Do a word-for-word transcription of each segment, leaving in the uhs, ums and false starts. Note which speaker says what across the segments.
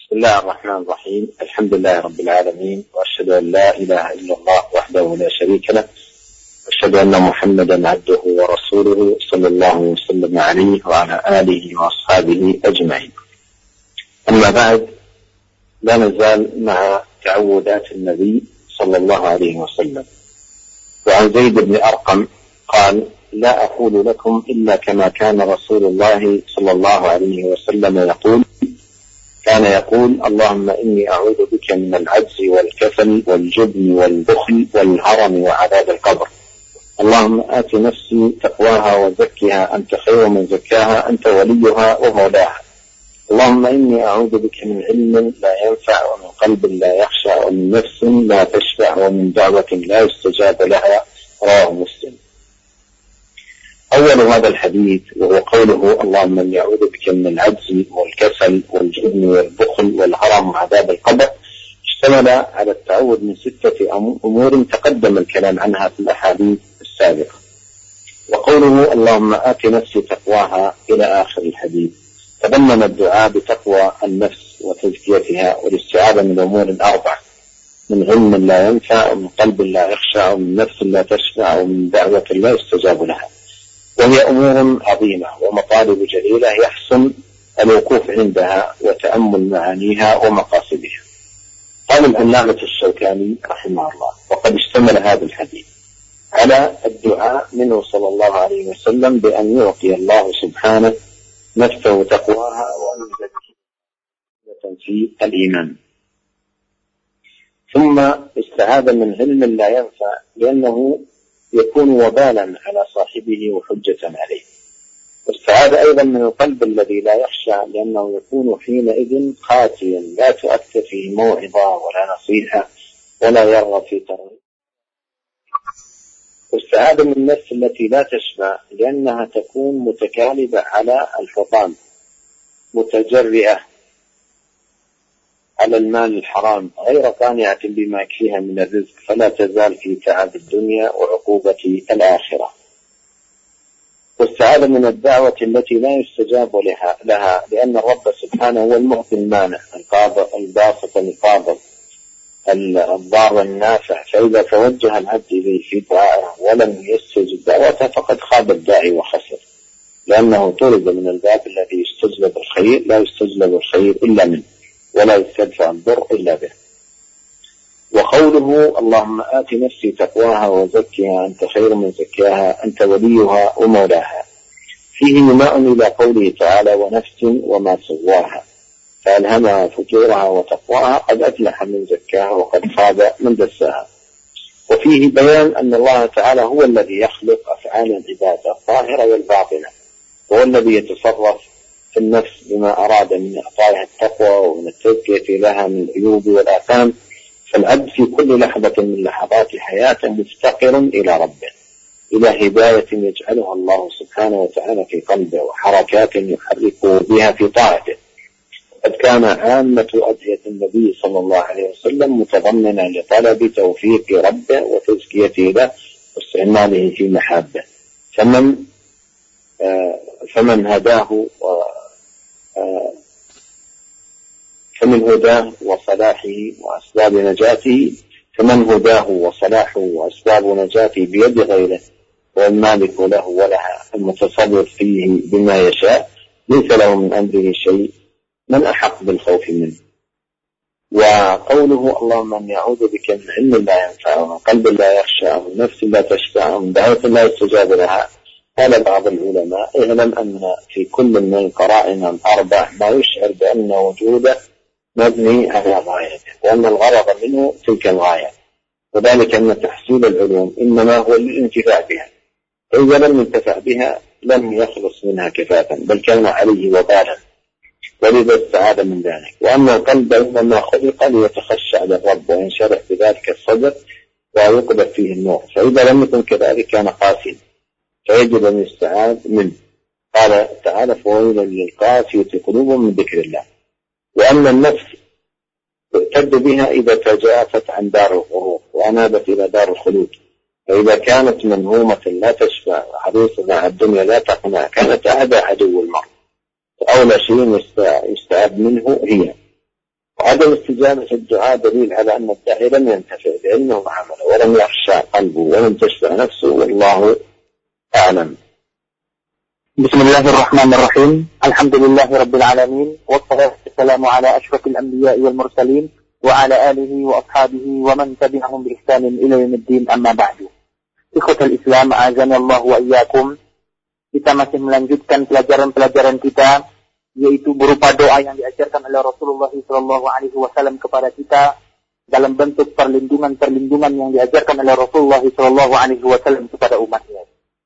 Speaker 1: بسم الله الرحمن الرحيم. الحمد لله رب العالمين، وأشهد أن لا إله إلا الله وحده لا شريك له، وأشهد أن محمدا عبده ورسوله صلى الله وسلم عليه وعلى آله وأصحابه أجمعين. أما بعد، لا نزال مع تعوذات النبي صلى الله عليه وسلم. وعن زيد بن أرقم قال: لا أقول لكم إلا كما كان رسول الله صلى الله عليه وسلم يقول. كان يقول: اللهم إني أعوذ بك من العجز والكسل والجبن والبخل والهرم وعذاب القبر. اللهم آت نفسي تقواها وزكها أنت خير من زكاها أنت وليها ومولاها. اللهم إني أعوذ بك من علم لا ينفع ومن قلب لا يخشع ومن نفس لا تشفع ومن دعوة لا يستجاب لها. رواه مسلم. أول هذا الحديث وهو قوله: اللهم إني أعوذ بك من العجز والكسل والجبن والبخل والهرم وعذاب القبر، اشتمل على التعوذ من ستة أمور تقدم الكلام عنها في الأحاديث السابقة. وقوله: اللهم آت نفسي تقواها إلى آخر الحديث تضمن الدعاء بتقوى النفس وتزكيتها والاستعاذة من أمور أربعة: من علم لا ينفع ومن قلب لا يخشع ومن نفس لا تشفع ومن دعوة لا يستجاب لها. وهي أمور عظيمة ومطالب جليلة يحسن الوقوف عندها وتأمل معانيها ومقاصدها. قال العلامة الشوكاني رحمه الله: وقد اشتمل هذا الحديث على الدعاء منه صلى الله عليه وسلم بأن يعطي الله سبحانه نفسه تقواها وأن يزكيها في الإيمان. ثم استعاذ من علم لا ينفع لأنه يكون وبالا على صاحبه وحجة عليه. واستعاذ أيضا من القلب الذي لا يخشع لأنه يكون حينئذ قاسيا لا تؤثر فيه موعظة ولا نصيحة ولا يرغب في ترغيب. واستعاذ من النفس التي لا تشفع لأنها تكون متكالبة على الحطام متجرئة على المال الحرام غير قانعة بما يكفيها من الرزق، فلا تزال في تعب الدنيا وعقوبة الآخرة. واستعاذ من الدعوة التي لا يستجاب لها, لها لأن الرب سبحانه هو المعطي المانع الباسط القابض الضار النافع، فإذا توجه العبد إليه في دعائه ولم يستجب دعوته فقد خاب الداعي وخسر، لأنه طلب من الباب الذي يستجلب الخير لا يستجلب الخير إلا منه ولا يستدفع الضر إلا به. وقوله: اللهم آت نفسي تقواها وزكها أنت خير من زكاها أنت وليها ومولاها، فيه إيماء إلى قوله تعالى: ونفس وما سواها فألهمها فجورها وتقواها قد أفلح من زكاها وقد خاب من دساها. وفيه بيان أن الله تعالى هو الذي يخلق أفعال العباد الظاهرة والباطنة، وهو الذي يتصرف في النفس بما أراد من إعطائها التقوى ومن التزكية لها من العيوب والآثام. فالعبد في كل لحظة من لحظات حياته مفتقر إلى ربه، إلى هداية يجعلها الله سبحانه وتعالى في قلبه وحركات يحرك بها في طاعته. قد كان عامة أدعية النبي صلى الله عليه وسلم متضمنة لطلب توفيق ربه وتزكيته له واستعماله في محابه. فمن آه فمن هداه آه فمن هداه وصلاحه وأسباب نجاته فمن هداه وصلاحه وأسباب نجاته بيد غيره، والمالك له ولها المتصرف فيه بما يشاء ليس له من أمره شيء، من أحق بالخوف منه. وقوله: اللهم أني أعوذ بك من علم لا ينفع ومن قلب لا يخشع ومن نفس لا تشفع ومن دعوة لا يستجاب لها. قال بعض العلماء: اعلم أن في كل من القرائن الأربع ما يشعر بأن وجوده مبني على غايته، وأن الغرض منه تلك الغاية، وذلك أن تحصيل العلوم إنما هو للانتفاع بها، فإذا لم ينتفع بها لم يخلص منها كفافا بل كان عليه وبالا، ولذا استعاذ من ذلك. وأن القلب إنما خلق ليتخشع للرب وينشرح بذلك الصدر ويقبل فيه النور، فإذا لم يكن كذلك كان قاسيا، فيجب أن يستعاذ منه. قال تعالى: فويل للقاسية قلوبهم من ذكر الله. وأن النفس تؤتد بها إذا تجافت عن دار الغرور وأنابت إلى دار الخلود، فإذا كانت منهومة لا تشفى وحريصة على الدنيا لا تقنع كانت أعدى عدو المرء، فأولى شيء يستعاب منه هي. وعدم استجابة الدعاء دليل على أن الداعي لم ينتفع بعلمه وعمله ولم يخشع قلبه ولم تشبع نفسه والله أعلم.
Speaker 2: بسم الله الرحمن الرحيم. الحمد لله رب العالمين والصلاة والسلام على أشرف الأنبياء والمرسلين وعلى آله وأصحابه ومن تبعهم بإحسان إلى يوم الدين. أما بعد. Ikhwatal Islam, a'azani Allah wa iyyakum. Kita masih melanjutkan pelajaran-pelajaran kita, yaitu berupa doa yang diajarkan oleh Rasulullah shallallahu alaihi wasallam kepada kita dalam bentuk perlindungan-perlindungan yang diajarkan oleh Rasulullah shallallahu alaihi wasallam kepada umatnya.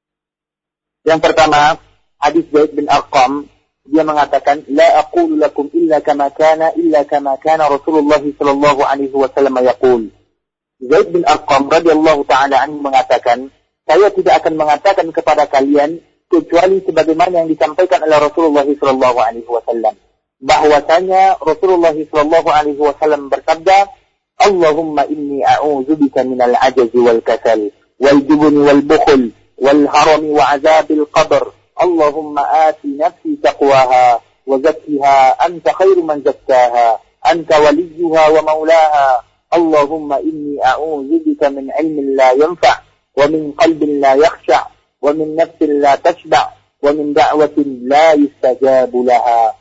Speaker 2: Yang pertama, hadis Zaid bin Arqam, dia mengatakan, la aqulu lakum illa kama kana illa kama kana Rasulullah shallallahu alaihi wasallam yaqul. Zaid bin Arqam radhiyallahu taala anhu mengatakan, saya tidak akan mengatakan kepada kalian kecuali sebagaimana yang disampaikan oleh Rasulullah shallallahu alaihi wasallam. Bahwasanya Rasulullah shallallahu alaihi wasallam bersabda, Allahumma inni a'udzubika minal ajazi wal kasal wal jubni wal bukhl wal harami wa azabil qabr. Allahumma ati nafsi taqwaha wa zakkiha anta khairu man zakkaha anta waliyuha wa maulaha. Allahumma inni a'udzubika min ilmin la yanfa' wa min qalbin la yakhsha' wa min nafsin la tashba' wa min da'watin la yustajabu laha.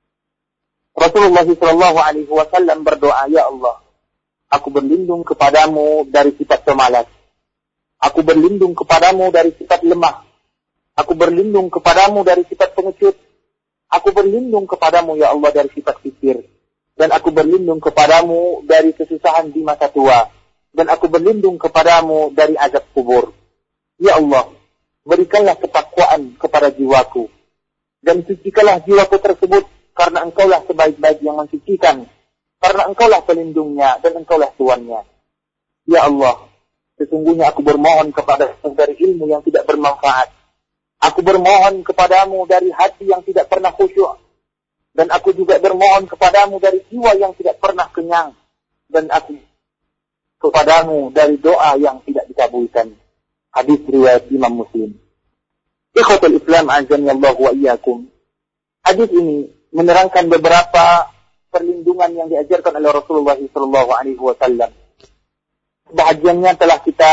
Speaker 2: Rasulullah shallallahu alaihi wasallam berdoa, ya Allah, aku berlindung kepadamu dari sifat pemalas. Aku berlindung kepadamu dari sifat lemah. Aku berlindung kepadamu dari sifat pengecut. Aku berlindung kepadamu, ya Allah, dari sifat kikir. Dan aku berlindung kepadamu dari kesusahan di masa tua. Dan aku berlindung kepadamu dari azab kubur. Ya Allah, berikanlah ketakwaan kepada jiwaku. Dan sucikanlah jiwaku tersebut, karena engkaulah sebaik-baik yang mensucikan. Karena engkaulah pelindungnya dan engkaulah tuannya. Ya Allah, sesungguhnya aku bermohon kepadamu dari ilmu yang tidak bermanfaat. Aku bermohon kepadamu dari hati yang tidak pernah khusyuk. Dan aku juga bermohon kepadamu dari jiwa yang tidak pernah kenyang. Dan aku kepadamu dari doa yang tidak dikabulkan. Hadis riwayat Imam Muslim. Ikhwatul Islam, azani Allah wa iyyakum. Hadis ini menerangkan beberapa perlindungan yang diajarkan oleh Rasulullah shallallahu alaihi wasallam. Sebahagiannya telah kita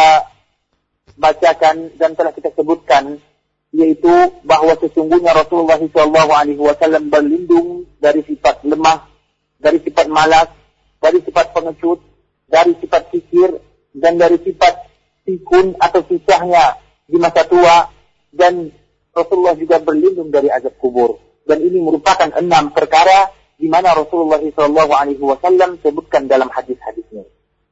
Speaker 2: bacakan dan telah kita sebutkan, yaitu bahwa sesungguhnya Rasulullah shallallahu alaihi wasallam berlindung dari sifat lemah, dari sifat malas, dari sifat pengecut, dari sifat kikir, dan dari sifat pikun atau susahnya di masa tua, dan Rasulullah juga berlindung dari azab kubur. Dan ini merupakan enam perkara di mana Rasulullah shallallahu alaihi wasallam sebutkan dalam hadis-hadisnya.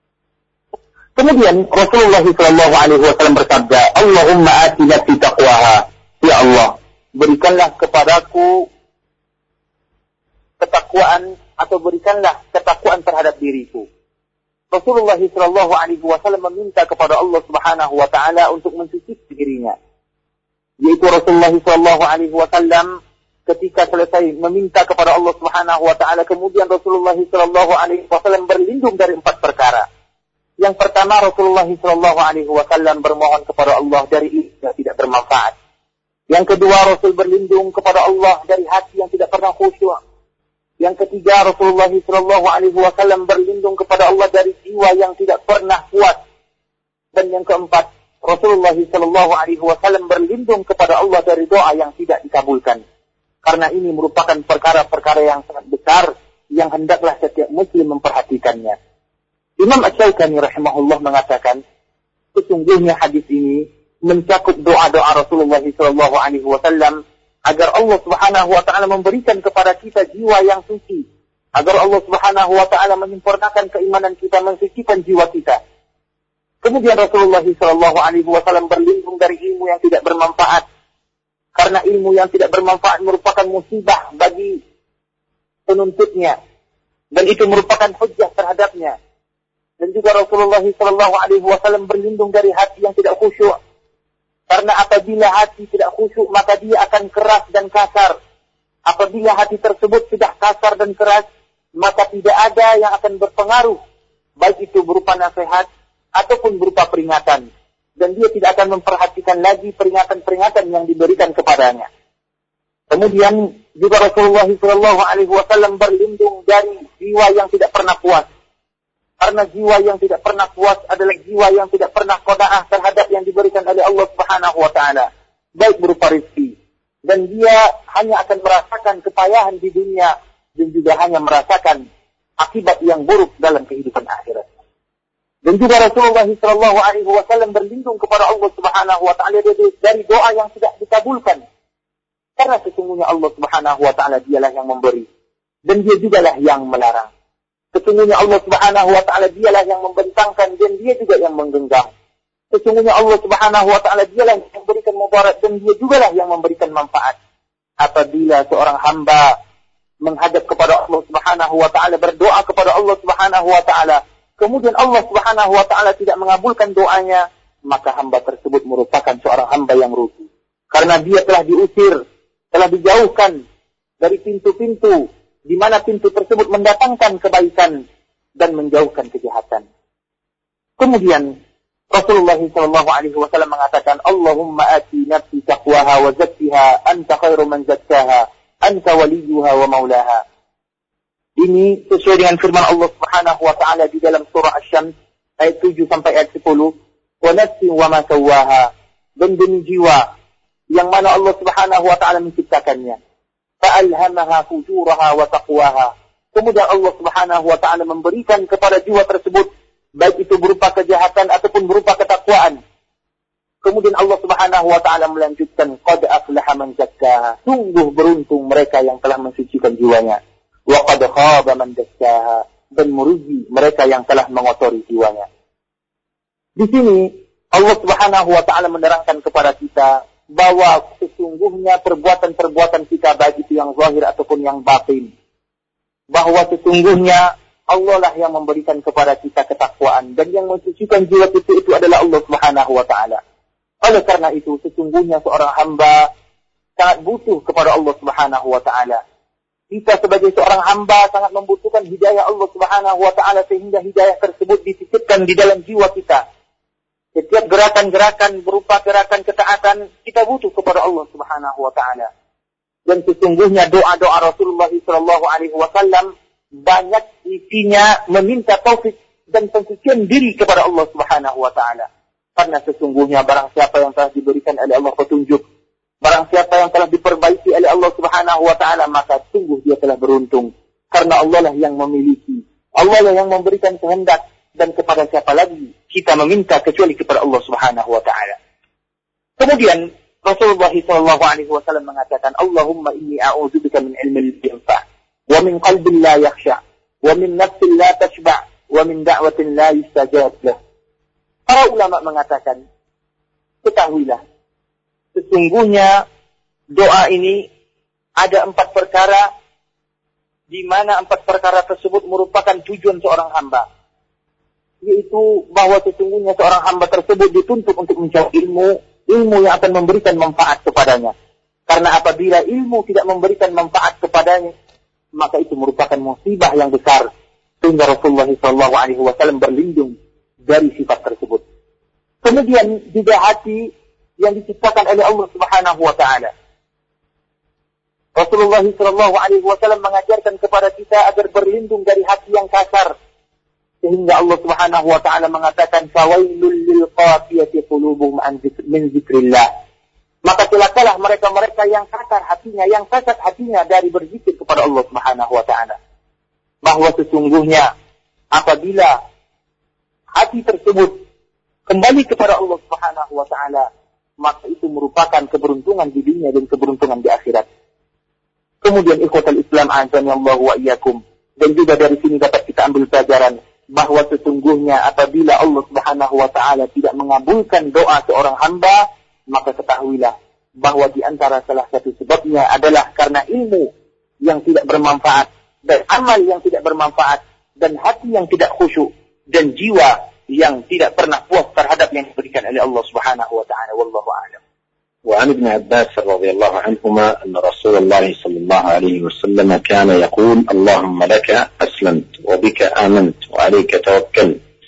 Speaker 2: Kemudian Rasulullah shallallahu alaihi wasallam bersabda, Allahumma ati nafsi taqwaha. Ya Allah, berikanlah kepadaku ketakwaan atau berikanlah ketakwaan terhadap diriku. Rasulullah shallallahu alaihi wasallam meminta kepada Allah Subhanahu wa taala untuk mensucikan dirinya. Yaitu Rasulullah shallallahu alaihi wasallam ketika selesai meminta kepada Allah Subhanahu wa taala, kemudian Rasulullah shallallahu alaihi wasallam berlindung dari empat perkara. Yang pertama, Rasulullah shallallahu alaihi wasallam bermohon kepada Allah dari ilmu yang tidak bermanfaat. Yang kedua, Rasul berlindung kepada Allah dari hati yang tidak pernah khusyuk. Yang ketiga, Rasulullah shallallahu alaihi wasallam berlindung kepada Allah dari jiwa yang tidak pernah kuat. Dan yang keempat, Rasulullah shallallahu alaihi wasallam berlindung kepada Allah dari doa yang tidak dikabulkan. Karena ini merupakan perkara-perkara yang sangat besar yang hendaklah setiap muslim memperhatikannya. Imam Asy-Syaukani rahimahullah mengatakan, sesungguhnya hadis ini mencakup doa-doa Rasulullah shallallahu alaihi wasallam agar Allah Subhanahu wa taala memberikan kepada kita jiwa yang suci, agar Allah Subhanahu wa taala menyempurnakan keimanan kita, mensucikan jiwa kita. Kemudian Rasulullah shallallahu alaihi wasallam berlindung dari ilmu yang tidak bermanfaat, karena ilmu yang tidak bermanfaat merupakan musibah bagi penuntutnya, dan itu merupakan hujjah terhadapnya. Dan juga Rasulullah shallallahu alaihi wasallam berlindung dari hati yang tidak khusyuk. Karena apabila hati tidak khusyuk, maka dia akan keras dan kasar. Apabila hati tersebut sudah kasar dan keras, maka tidak ada yang akan berpengaruh, baik itu berupa nasihat ataupun berupa peringatan. Dan dia tidak akan memperhatikan lagi peringatan-peringatan yang diberikan kepadanya. Kemudian juga Rasulullah shallallahu alaihi wasallam berlindung dari jiwa yang tidak pernah puas. Karena jiwa yang tidak pernah puas adalah jiwa yang tidak pernah qanaah terhadap yang diberikan oleh Allah Subhanahu wa taala, baik berupa rezeki, dan dia hanya akan merasakan kepayahan di dunia dan juga hanya merasakan akibat yang buruk dalam kehidupan akhirat. Dan juga Rasulullah shallallahu alaihi wasallam berlindung kepada Allah Subhanahu wa taala dari doa yang tidak dikabulkan. Karena sesungguhnya Allah Subhanahu wa taala dialah yang memberi dan dia jugalah yang melarang. Sesungguhnya Allah Subhanahu wa taala dialah yang membentangkan dan dia juga yang menggenggam. Sesungguhnya Allah Subhanahu wa taala dialah yang memberikan mudarat dan dia jugalah yang memberikan manfaat. Apabila seorang hamba menghadap kepada Allah Subhanahu wa taala, berdoa kepada Allah Subhanahu wa taala, kemudian Allah Subhanahu wa taala tidak mengabulkan doanya, maka hamba tersebut merupakan seorang hamba yang rugi. Karena dia telah diusir, telah dijauhkan dari pintu-pintu di mana pintu tersebut mendatangkan kebaikan dan menjauhkan kejahatan. Kemudian Rasulullah shallallahu alaihi wasallam mengatakan, Allahumma ati nafsi taqwaha wa zakkiha anta khairu man zakkaha anta waliyuha wa maulaha. Ini sesuai dengan firman Allah Subhanahu wa taala di dalam surah Asy-Syams ayat tujuh sampai ayat sepuluh, wa nafsi wa ma sawwaha, dan demi jiwa yang mana Allah Subhanahu wa taala menciptakannya. Fa'alhamaha fujuraha wa taqwaha. Kemudian Allah Subhanahu wa taala memberikan kepada jiwa tersebut baik itu berupa kejahatan ataupun berupa ketakwaan. Kemudian Allah Subhanahu wa taala melanjutkan, qad aflaha man zakkaha. Sungguh beruntung mereka yang telah mensucikan jiwanya. Wa qad khaba man dassaha, dan merugi mereka yang telah mengotori jiwanya. Di sini Allah Subhanahu wa taala menerangkan kepada kita bahwa sesungguhnya perbuatan-perbuatan kita baik itu yang zahir ataupun yang batin, bahwa sesungguhnya Allah lah yang memberikan kepada kita ketakwaan dan yang mensucikan jiwa kita itu adalah Allah Subhanahu wa taala. Oleh karena itu sesungguhnya seorang hamba sangat butuh kepada Allah Subhanahu wa taala. Kita sebagai seorang hamba sangat membutuhkan hidayah Allah Subhanahu wa taala sehingga hidayah tersebut dititipkan di dalam jiwa kita. Setiap gerakan-gerakan berupa gerakan ketaatan kita butuh kepada Allah Subhanahu wa taala. Dan sesungguhnya doa-doa Rasulullah shallallahu alaihi wasallam banyak isinya meminta taufik dan pensucian diri kepada Allah Subhanahu wa taala. Karena sesungguhnya barang siapa yang telah diberikan oleh Allah petunjuk, barang siapa yang telah diperbaiki oleh Allah Subhanahu wa taala, maka sungguh dia telah beruntung. Karena Allah lah yang memiliki, Allah lah yang memberikan kehendak, dan kepada siapa lagi kita meminta kecuali kepada Allah Subhanahu wa taala. Kemudian Rasulullah shallallahu alaihi wasallam mengatakan, Allahumma inni a'udzubika min ilmin la yanfa' wa min qalbin la yakhsha' wa min nafsin la tashba' wa min da'watin la yustajab lah. Para ulama mengatakan, ketahuilah sesungguhnya doa ini ada empat perkara di mana empat perkara tersebut merupakan tujuan seorang hamba. Yaitu bahwa sesungguhnya seorang hamba tersebut dituntut untuk mencari ilmu, ilmu yang akan memberikan manfaat kepadanya. Karena apabila ilmu tidak memberikan manfaat kepadanya, maka itu merupakan musibah yang besar. Sehingga Rasulullah shallallahu alaihi wasallam berlindung dari sifat tersebut. Kemudian juga hati yang diciptakan oleh Allah Subhanahu wa taala. Rasulullah shallallahu alaihi wasallam mengajarkan kepada kita agar berlindung dari hati yang kasar. Sehingga Allah Subhanahu wa taala mengatakan, fawailul lil qasiyati qulubuhum min zikrillah. Maka celakalah mereka-mereka yang kasar hatinya, yang kasar hatinya dari berzikir kepada Allah Subhanahu wa taala. Bahwa sesungguhnya apabila hati tersebut kembali kepada Allah Subhanahu wa taala, maka itu merupakan keberuntungan di dunia dan keberuntungan di akhirat. Kemudian ikhwatal Islam azani Allah wa iyyakum, dan juga dari sini dapat kita ambil pelajaran bahwa sesungguhnya apabila Allah Subhanahu wa taala tidak mengabulkan doa seorang hamba, maka ketahuilah bahwa di antara salah satu sebabnya adalah karena ilmu yang tidak bermanfaat dan amal yang tidak bermanfaat dan hati yang tidak khusyuk dan jiwa yang tidak pernah puas terhadap yang diberikan oleh Allah Subhanahu wa taala. Wallahu a'lam.
Speaker 1: وعن ابن عباس رضي الله عنهما أن رسول الله صلى الله عليه وسلم كان يقول اللهم لك أسلمت وبك آمنت وعليك توكلت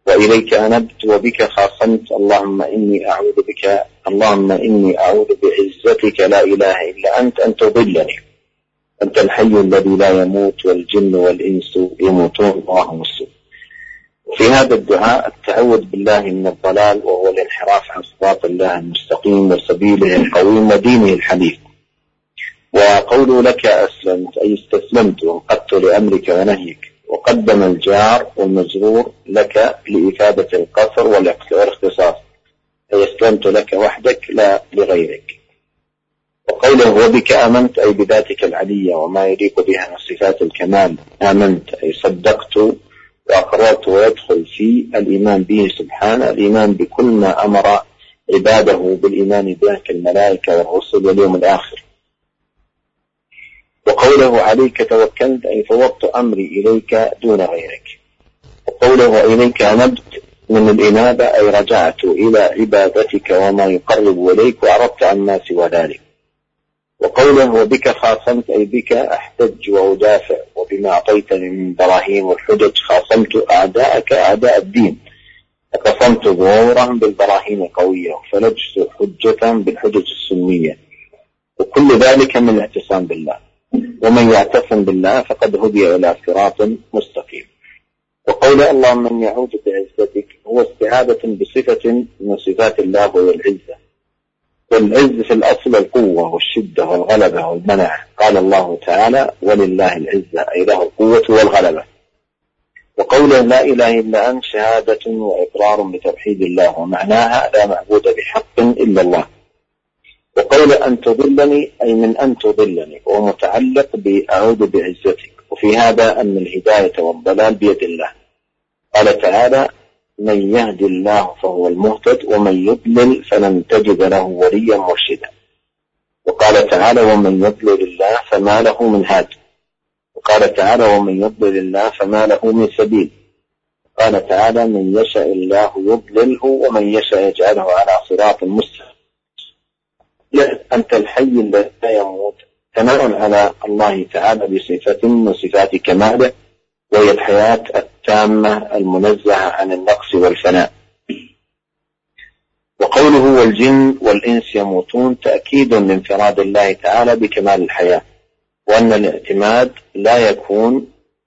Speaker 1: وإليك أنبت وبك خاصمت، اللهم إني أعوذ بك اللهم إني أعوذ بعزتك لا إله إلا أنت أن تضلني، أنت الحي الذي لا يموت والجن والإنس يموتون وهم السوء. وفي هذا الدعاء التعوذ بالله من الضلال، وهو الانحراف عن صراط الله المستقيم وسبيله القويم ودينه الحنيف. وقوله لك أسلمت أي استسلمت وانقدت لأمرك ونهيك، وقدم الجار والمجرور لك لإفادة القصر والاختصاص، أي أسلمت لك وحدك لا لغيرك. وقوله وبك آمنت أي بذاتك العلية وما يليق بها من صفات الكمال، آمنت أي صدقت وأقررت، ويدخل في الإيمان به سبحانه الإيمان بكل ما أمر عباده بالإيمان به كالملائكة والرسل واليوم الآخر. وقوله عليك توكلت أي فوضت أمري إليك دون غيرك. وقوله إليك أنبت من الإنابة أي رجعت إلى عبادتك وما يقرب إليك وعرضت عما سوى ذلك. وقوله وبك خاصمت أي بك أحتج وأدافع، وبما أعطيتني من براهين والحجج خاصمت أعداءك أعداء الدين، فقصمت ظهورهم بالبراهين القوية، فلجت حجتهم بالحجج السنية، وكل ذلك من الاعتصام بالله، ومن يعتصم بالله فقد هدي إلى صراط مستقيم. وقول اللهم إني أعوذ بعزتك هو استعاذة بصفة من صفات الله وهي العزة، والعز في الأصل القوة والشدة والغلبة والمنع. قال الله تعالى ولله العزة أي له القوة والغلبة. وقوله لا إله إلا أنت شهادة وإقرار بتوحيد الله، ومعناها لا معبود بحق إلا الله. وقول أن تضلني أي من أن تضلني، ومتعلق بأعوذ بعزتك، وفي هذا أن الهداية والضلال بيد الله. قال تعالى من يهدي الله فهو المهتد ومن يضلل فلن تجد له وليا مرشدا. وقال تعالى ومن يضلل الله فما له من هاد. وقال تعالى ومن يضلل الله فما له من سبيل. قال تعالى من يشاء الله يضلله ومن يشاء يجعله على صراط مستقيم. أنت الحي الذي لا يموت ثناء على الله تعالى بصفة من صفات كماله، وهي الحياة التامة المنزهة عن النقص والفناء. وقوله والجن والإنس يموتون تأكيد لانفراد الله تعالى بكمال الحياة، وأن الاعتماد لا يكون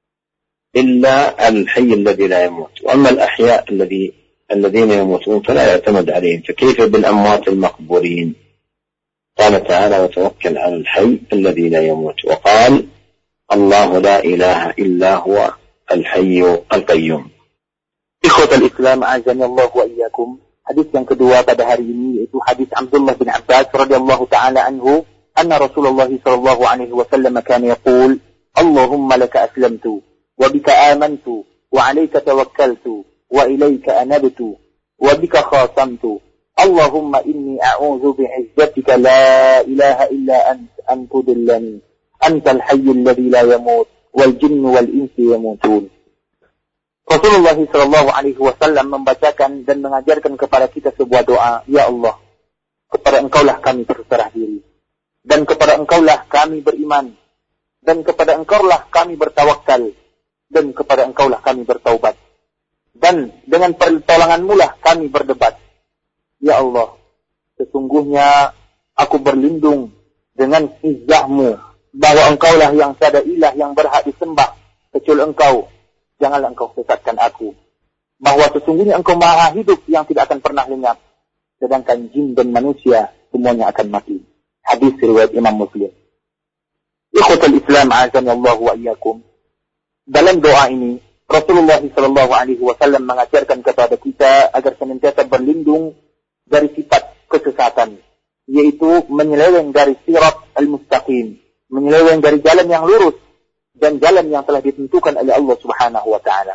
Speaker 1: إلا الحي الذي لا يموت، وأما الأحياء الذي الذين يموتون فلا يعتمد عليهم، فكيف بالأموات المقبورين؟ قال تعالى وتوكل على الحي الذي لا يموت. وقال الله لا إله إلا هو الحي القيوم.
Speaker 2: Ikhwat al-Islam azani Allah wa iyyakum. Hadis yang kedua pada hari ini yaitu hadis Abdullah bin Abbas radhiyallahu taala anhu, anna Rasulullah sallallahu alaihi wasallam kana yaqul, Allahumma laka aslamtu wa bika amantu wa alayka tawakkaltu wa ilayka anabtu wa bika khasamtu. Allahumma inni a'udzu bi'izzatika la ilaha illa ant an tudillani antal hayyul ladzi la yamut wal jinnu wal insi yamutun. Rasulullah sallallahu alaihi wasallam membacakan dan mengajarkan kepada kita sebuah doa, ya Allah, kepada Engkaulah kami berserah diri, dan kepada Engkaulah kami beriman, dan kepada Engkaulah kami bertawakal, dan kepada Engkaulah kami bertaubat, dan dengan pertolongan-Mu lah kami berdebat. Ya Allah, sesungguhnya aku berlindung dengan izzah-Mu, bahwa Engkaulah yang tiada ilah yang berhak disembah kecuali Engkau. Janganlah Engkau sesatkan aku. Bahwa sesungguhnya Engkau maha hidup yang tidak akan pernah lenyap, sedangkan jin dan manusia semuanya akan mati. Hadis riwayat Imam Muslim. Ikhwatul Islam azani Allah wa iyyakum. Dalam doa ini Rasulullah sallallahu alaihi wasallam mengajarkan kepada kita agar senantiasa berlindung dari sifat kesesatan, yaitu menyeleweng dari sirat al-mustaqim, menyeleweng dari jalan yang lurus dan jalan yang telah ditentukan oleh Allah Subhanahu wa taala.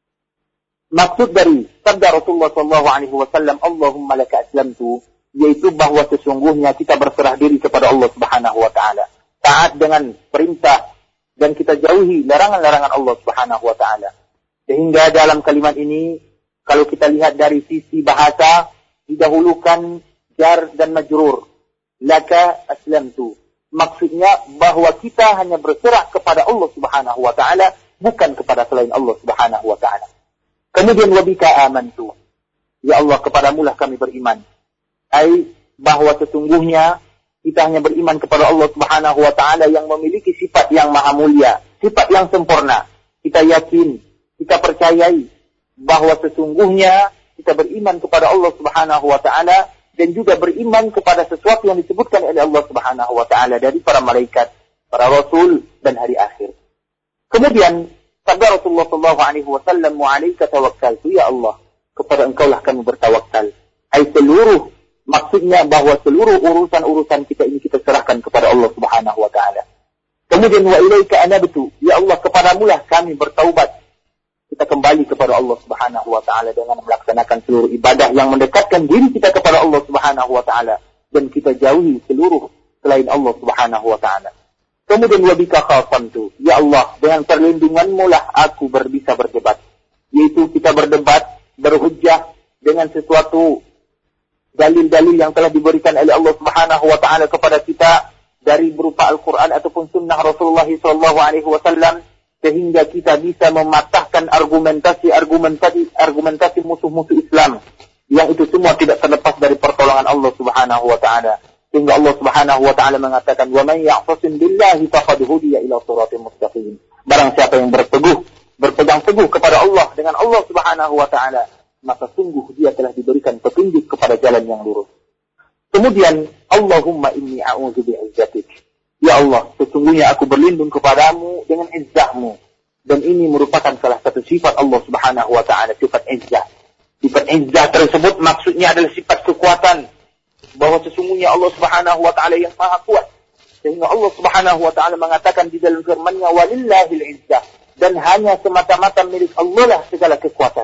Speaker 2: Maksud dari sabda Rasulullah sallallahu alaihi wasallam Allahumma laka aslamtu, yaitu bahwa sesungguhnya kita berserah diri kepada Allah Subhanahu wa taala, taat dengan perintah dan kita jauhi larangan-larangan Allah Subhanahu wa taala. Sehingga dalam kalimat ini kalau kita lihat dari sisi bahasa didahulukan jar dan majrur. Laka aslamtu. Maksudnya bahwa kita hanya berserah kepada Allah Subhanahu wa taala, bukan kepada selain Allah Subhanahu wa taala. Kemudian wabika amantu. Ya Allah, kepadamu lah kami beriman. Ai bahwa sesungguhnya kita hanya beriman kepada Allah Subhanahu wa taala yang memiliki sifat yang maha mulia, sifat yang sempurna. Kita yakin, kita percayai bahwa sesungguhnya kita beriman kepada Allah Subhanahu wa taala dan juga beriman kepada sesuatu yang disebutkan oleh Allah Subhanahu wa taala dari para malaikat, para rasul dan hari akhir. Kemudian sabda Rasulullah sallallahu alaihi wasallam, "Wa 'alaika tawakkaltu," ya Allah, kepada Engkaulah kami bertawakal. Ai seluruh, maksudnya bahwa seluruh urusan-urusan kita ini kita serahkan kepada Allah Subhanahu wa taala. Kemudian wa ilaika anabtu, ya Allah, kepadamulah kami bertaubat. Kita kembali kepada Allah Subhanahu wa taala dengan melaksanakan seluruh ibadah yang mendekatkan diri kita kepada Allah Subhanahu wa taala dan kita jauhi seluruh selain Allah Subhanahu wa taala. Kemudian wa bika khasamtu, ya Allah, dengan perlindunganmu lah aku ber, bisa berdebat. Yaitu kita berdebat, berhujjah dengan sesuatu dalil-dalil yang telah diberikan oleh Allah Subhanahu wa taala kepada kita dari berupa Al-Quran ataupun sunnah Rasulullah sallallahu alaihi wasallam, sehingga kita bisa mematahkan argumentasi-argumentasi argumentasi musuh-musuh Islam yang itu semua tidak terlepas dari pertolongan Allah Subhanahu wa taala. Sehingga Allah Subhanahu wa taala mengatakan, "Wa man ya'tasim billahi faqad hudiya ila shiratin mustaqim." Barang siapa yang berteguh, berpegang teguh kepada Allah dengan Allah Subhanahu wa taala, maka sungguh dia telah diberikan petunjuk kepada jalan yang lurus. Kemudian, Allahumma inni a'udzu bi'izzatik. Ya Allah, sesungguhnya aku berlindung kepadamu dengan izzahmu. Dan ini merupakan salah satu sifat Allah Subhanahu wa taala, sifat izzah. Sifat izzah tersebut maksudnya adalah sifat kekuatan, bahwa sesungguhnya Allah Subhanahu wa taala yang maha kuat. Sehingga Allah Subhanahu wa taala mengatakan di dalam firman-Nya, walillahil izzah, dan hanya semata-mata milik Allah lah segala kekuatan.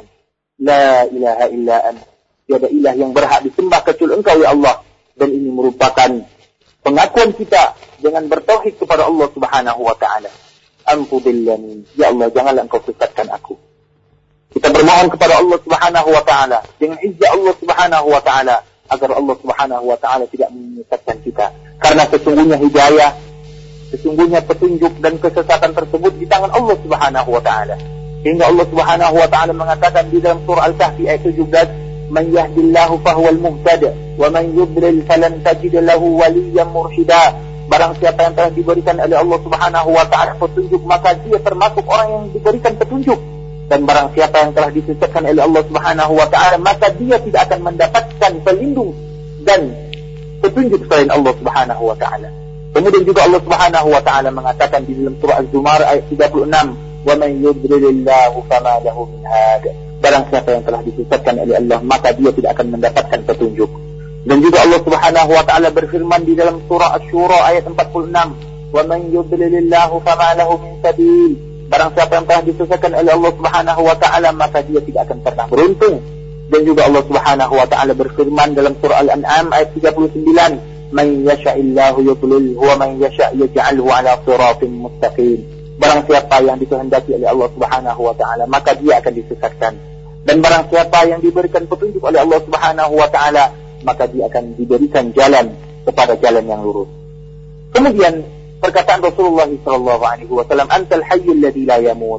Speaker 2: La ilaha illa anta, tiada ilah yang berhak disembah kecuali Engkau ya Allah. Dan ini merupakan pengakuan kita dengan bertauhid kepada Allah Subhanahu wa taala. Ampudillani, ya Allah, janganlah Engkau sesatkan aku. Kita bermohon kepada Allah Subhanahu wa taala dengan izzah Allah Subhanahu wa taala agar Allah Subhanahu wa taala tidak menyesatkan kita. Karena sesungguhnya hidayah, sesungguhnya petunjuk dan kesesatan tersebut di tangan Allah Subhanahu wa taala. Sehingga Allah Subhanahu wa taala mengatakan di dalam surah Al-Kahfi ayat tujuh belas, "Man yahdillahu fahuwal muhtadi wa man yudlil falan tajid lahu waliyyan mursyida." Barang siapa yang telah diberikan oleh Allah Subhanahu wa taala petunjuk, maka dia termasuk orang yang diberikan petunjuk. Dan barang siapa yang telah disesatkan oleh Allah Subhanahu wa taala, maka dia tidak akan mendapatkan pelindung dan petunjuk selain Allah Subhanahu wa taala. Kemudian juga Allah Subhanahu wa taala mengatakan di dalam surah Az-Zumar ayat tiga puluh enam, "Wa man yudlilillahu fama lahu min hadi." Barang siapa yang telah disesatkan oleh Allah, maka dia tidak akan mendapatkan petunjuk. Dan juga Allah Subhanahu wa taala berfirman di dalam surah Asy-Syura ayat empat puluh enam, "Wa man yudlilillahu fama lahu min sabil." Barang siapa yang telah disesatkan oleh Allah Subhanahu wa taala, maka dia tidak akan pernah beruntung. Dan juga Allah Subhanahu wa taala berfirman dalam surah Al-An'am ayat tiga puluh sembilan, "Man yasha'illahu yudlilhu wa man yasha' yaj'alhu 'ala shiratin mustaqim." Barang siapa yang dikehendaki oleh Allah Subhanahu wa taala, maka dia akan disesatkan. Dan barang siapa yang diberikan petunjuk oleh Allah Subhanahu wa taala, maka dia akan diberikan jalan kepada jalan yang lurus. Kemudian perkataan Rasulullah sallallahu alaihi wasallam, "Antal hayyul ladzi la yamut."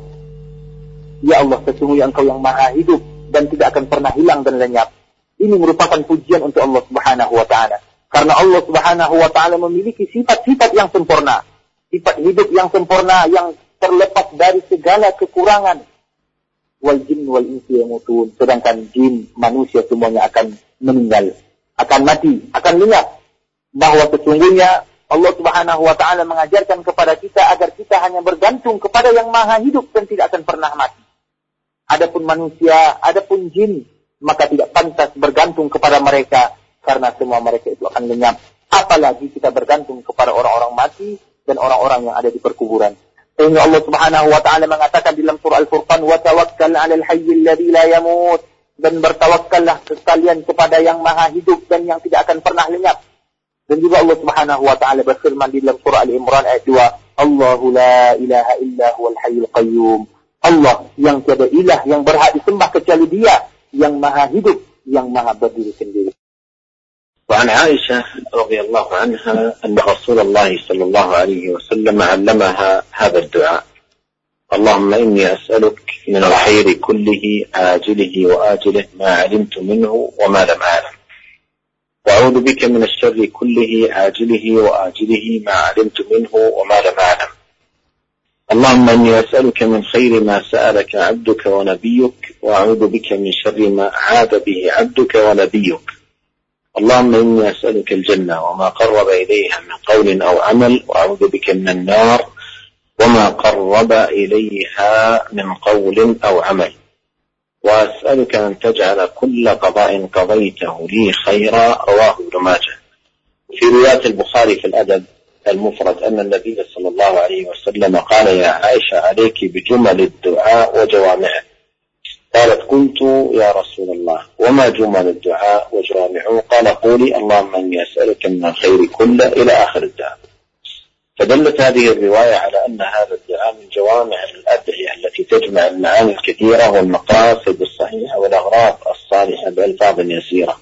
Speaker 2: Ya Allah, sesungguhnya Engkau yang maha hidup dan tidak akan pernah hilang dan lenyap. Ini merupakan pujian untuk Allah Subhanahu wa taala. Karena Allah Subhanahu wa taala memiliki sifat-sifat yang sempurna, sifat hidup yang sempurna yang terlepas dari segala kekurangan. Wal jin wal insi yamutun, sedangkan jin, manusia semuanya akan meninggal, akan mati, akan lenyap. Bahwa sesungguhnya Allah Subhanahu wa taala mengajarkan kepada kita agar kita hanya bergantung kepada yang maha hidup dan tidak akan pernah mati. Adapun manusia, adapun jin, maka tidak pantas bergantung kepada mereka karena semua mereka itu akan lenyap. Apalagi kita bergantung kepada orang-orang mati dan orang-orang yang ada di perkuburan. Sehingga Allah Subhanahu wa taala mengatakan di dalam surah Al-Furqan, "Wa tawakkal 'alal hayyil ladzi la yamut." Dan bertawakkallah sekalian kepada yang maha hidup dan yang tidak akan pernah lenyap. Dan juga Allah Subhanahu wa taala berfirman di dalam surah Al-Imran ayat dua, "Allahu la ilaha illa huwal hayyul qayyum." Allah yang tiada ilah yang berhak disembah kecuali Dia yang maha hidup, yang maha berdiri sendiri.
Speaker 1: وعن عائشة رضي الله عنها أن رسول الله صلى الله عليه وسلم علمها هذا الدعاء اللهم إني أسألك من الخير كله عاجله وآجله ما علمت منه وما لم أعلم، وأعوذ بك من الشر كله عاجله وآجله ما علمت منه وما لم أعلم. اللهم إني أسألك من خير ما سألك عبدك ونبيك، وأعوذ بك من شر ما عاد به عبدك ونبيك. اللهم إني أسألك الجنة وما قرب إليها من قول أو عمل، وأعوذ بك من النار وما قرب إليها من قول أو عمل. وأسألك أن تجعل كل قضاء قضيته لي خيرا. رواه ابن ماجه. في رواية البخاري في الأدب المفرد أن النبي صلى الله عليه وسلم قال: يا عائشة عليك بجمل الدعاء وجوامعه. قالت: قلت يا رسول الله وما جمل الدعاء وجوامعه؟ قال: قولي اللهم إني أسألك من الخير كله إلى آخر الدعاء. فدلت هذه الرواية على أن هذا الدعاء من جوامع الأدعية التي تجمع المعاني الكثيرة والمقاصد الصحيحة والأغراض الصالحة بألفاظ يسيرة،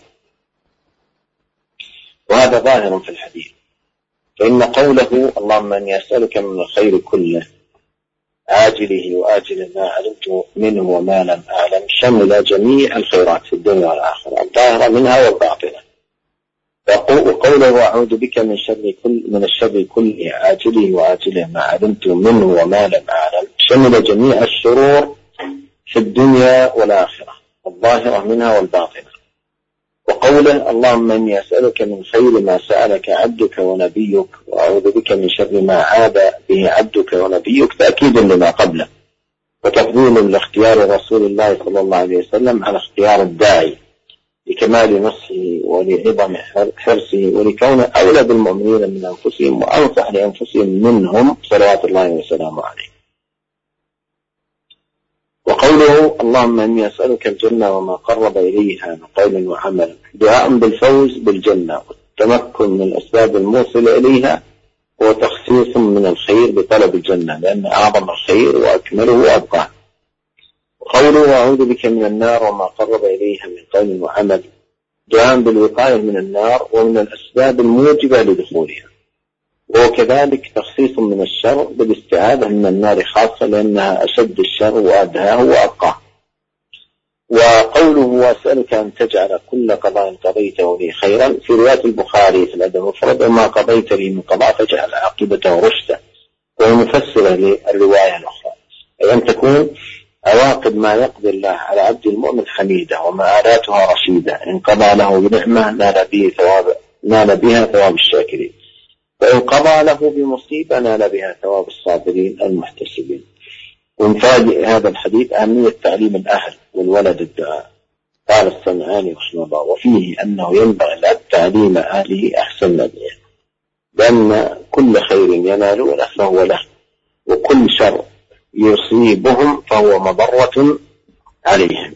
Speaker 1: وهذا ظاهر في الحديث. فإن قوله اللهم إني أسألك من الخير كله عاجله وآجله ما علمت منه وما لم أعلم شمل جميع الخيرات في الدنيا والآخرة، الظاهرة منها والباطنة. وقوله أعوذ بك من شر كل من الشر كله عاجله وآجله ما علمت منه وما لم أعلم شمل جميع الشرور في الدنيا والآخرة، الظاهرة منها والباطنة. وقوله اللهم إني أسألك من خير ما سألك عبدك ونبيك، وأعوذ بك من شر ما عاد به عبدك ونبيك تأكيد لما قبله، وتفضيل لاختيار رسول الله صلى الله عليه وسلم على اختيار الداعي لكمال نصحه ولعظم حرصه ولكونه أولى بالمؤمنين من أنفسهم وأنصح لأنفسهم منهم صلوات الله وسلامه عليه. وقوله اللهم إني أسألك الجنة وما قرب إليها من قول وعمل دعاء بالفوز بالجنة والتمكن من الأسباب الموصلة إليها، وتخصيص من الخير بطلب الجنة لأن أعظم الخير وأكمله وأبقاه. وقوله أعوذ بك من النار وما قرب إليها من قول وعمل دعاء بالوقاية من النار ومن الأسباب الموجبة لدخولها، وكذلك تخصيص من الشر بالاستعاذة من النار خاصة لأنها أشد الشر وأدهاه وأبقاه. وقوله وأسألك أن تجعل كل قضاء قضيته لي خيرا في رواية البخاري في الأدب المفرد وما قضيت لي من قضاء فاجعل عاقبته رشدا، ومفسرة للرواية الأخرى أي أن تكون عواقب ما يقضي الله على عبد المؤمن حميدة ومآلاتها رشيدة، إن قضى له بنعمة نال به ثواب نال بها ثواب الشاكرين، وإن قضى له بمصيبة نال بها ثواب الصابرين المحتسبين. ومفاجئ هذا الحديث أهمية تعليم الأهل والولد الدعاء. قال الصنعاني رحمه الله وفيه أنه ينبغي الأب تعليم أهله أحسن نبيه، لأن كل خير ينالونه فهو له، وكل شر يصيبهم فهو مضرة عليهم.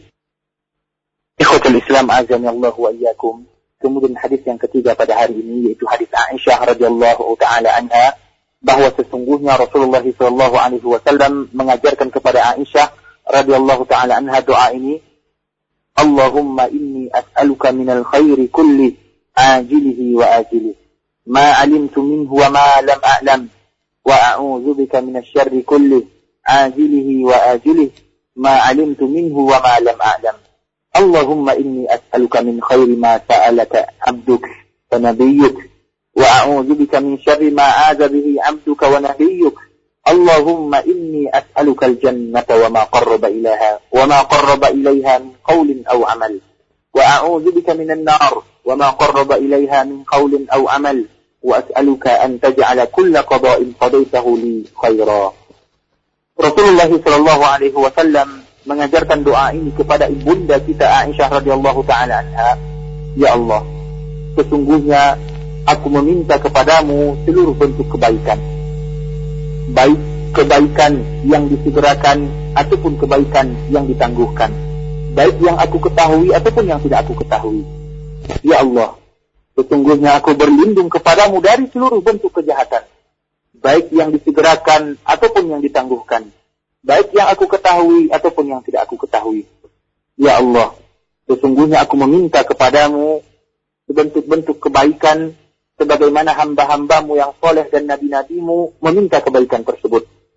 Speaker 2: إخوة الإسلام أعزني الله وإياكم. Kemudian hadis yang ketiga pada hari ini yaitu hadis Aisyah radhiyallahu taala anha, bahwa sesungguhnya Rasulullah sallallahu alaihi wasallam mengajarkan kepada Aisyah radhiyallahu taala anha doa ini, Allahumma inni as'aluka minal khairi kulli ajilihi wa ajilihi ma alimtu minhu wa ma lam a'lam wa a'udzu bika minasy syarri kulli ajilihi wa ajilihi ma alimtu minhu wa ma lam a'lam. Allahumma inni as'aluka min khairi ma sa'alaka 'abduka wa nabiyyuka wa a'udzu bika min syarri ma 'adza bihi 'abduka wa nabiyyuka. Allahumma inni as'aluka al-jannata wa ma qarraba ilaiha wa ma qarraba ilaiha min qawlin aw 'amal wa a'udzu bika minan nar wa ma qarraba ilaiha min qawlin aw 'amal wa as'aluka an taj'ala kulla qada'in qadaytahu li khaira. Rasulullah sallallahu alaihi wasallam mengajarkan doa ini kepada ibunda kita Aisyah radhiyallahu taala anha, ya Allah, sesungguhnya aku meminta kepadamu seluruh bentuk kebaikan, baik kebaikan yang disegerakan ataupun kebaikan yang ditangguhkan, baik yang aku ketahui ataupun yang tidak aku ketahui. Ya Allah, sesungguhnya aku berlindung kepadamu dari seluruh bentuk kejahatan, baik yang disegerakan ataupun yang ditangguhkan, baik yang aku ketahui ataupun yang tidak aku ketahui. Ya Allah, sesungguhnya aku meminta kepadamu bentuk-bentuk kebaikan sebagaimana hamba-hambamu yang soleh dan nabi-nabimu meminta kebaikan tersebut.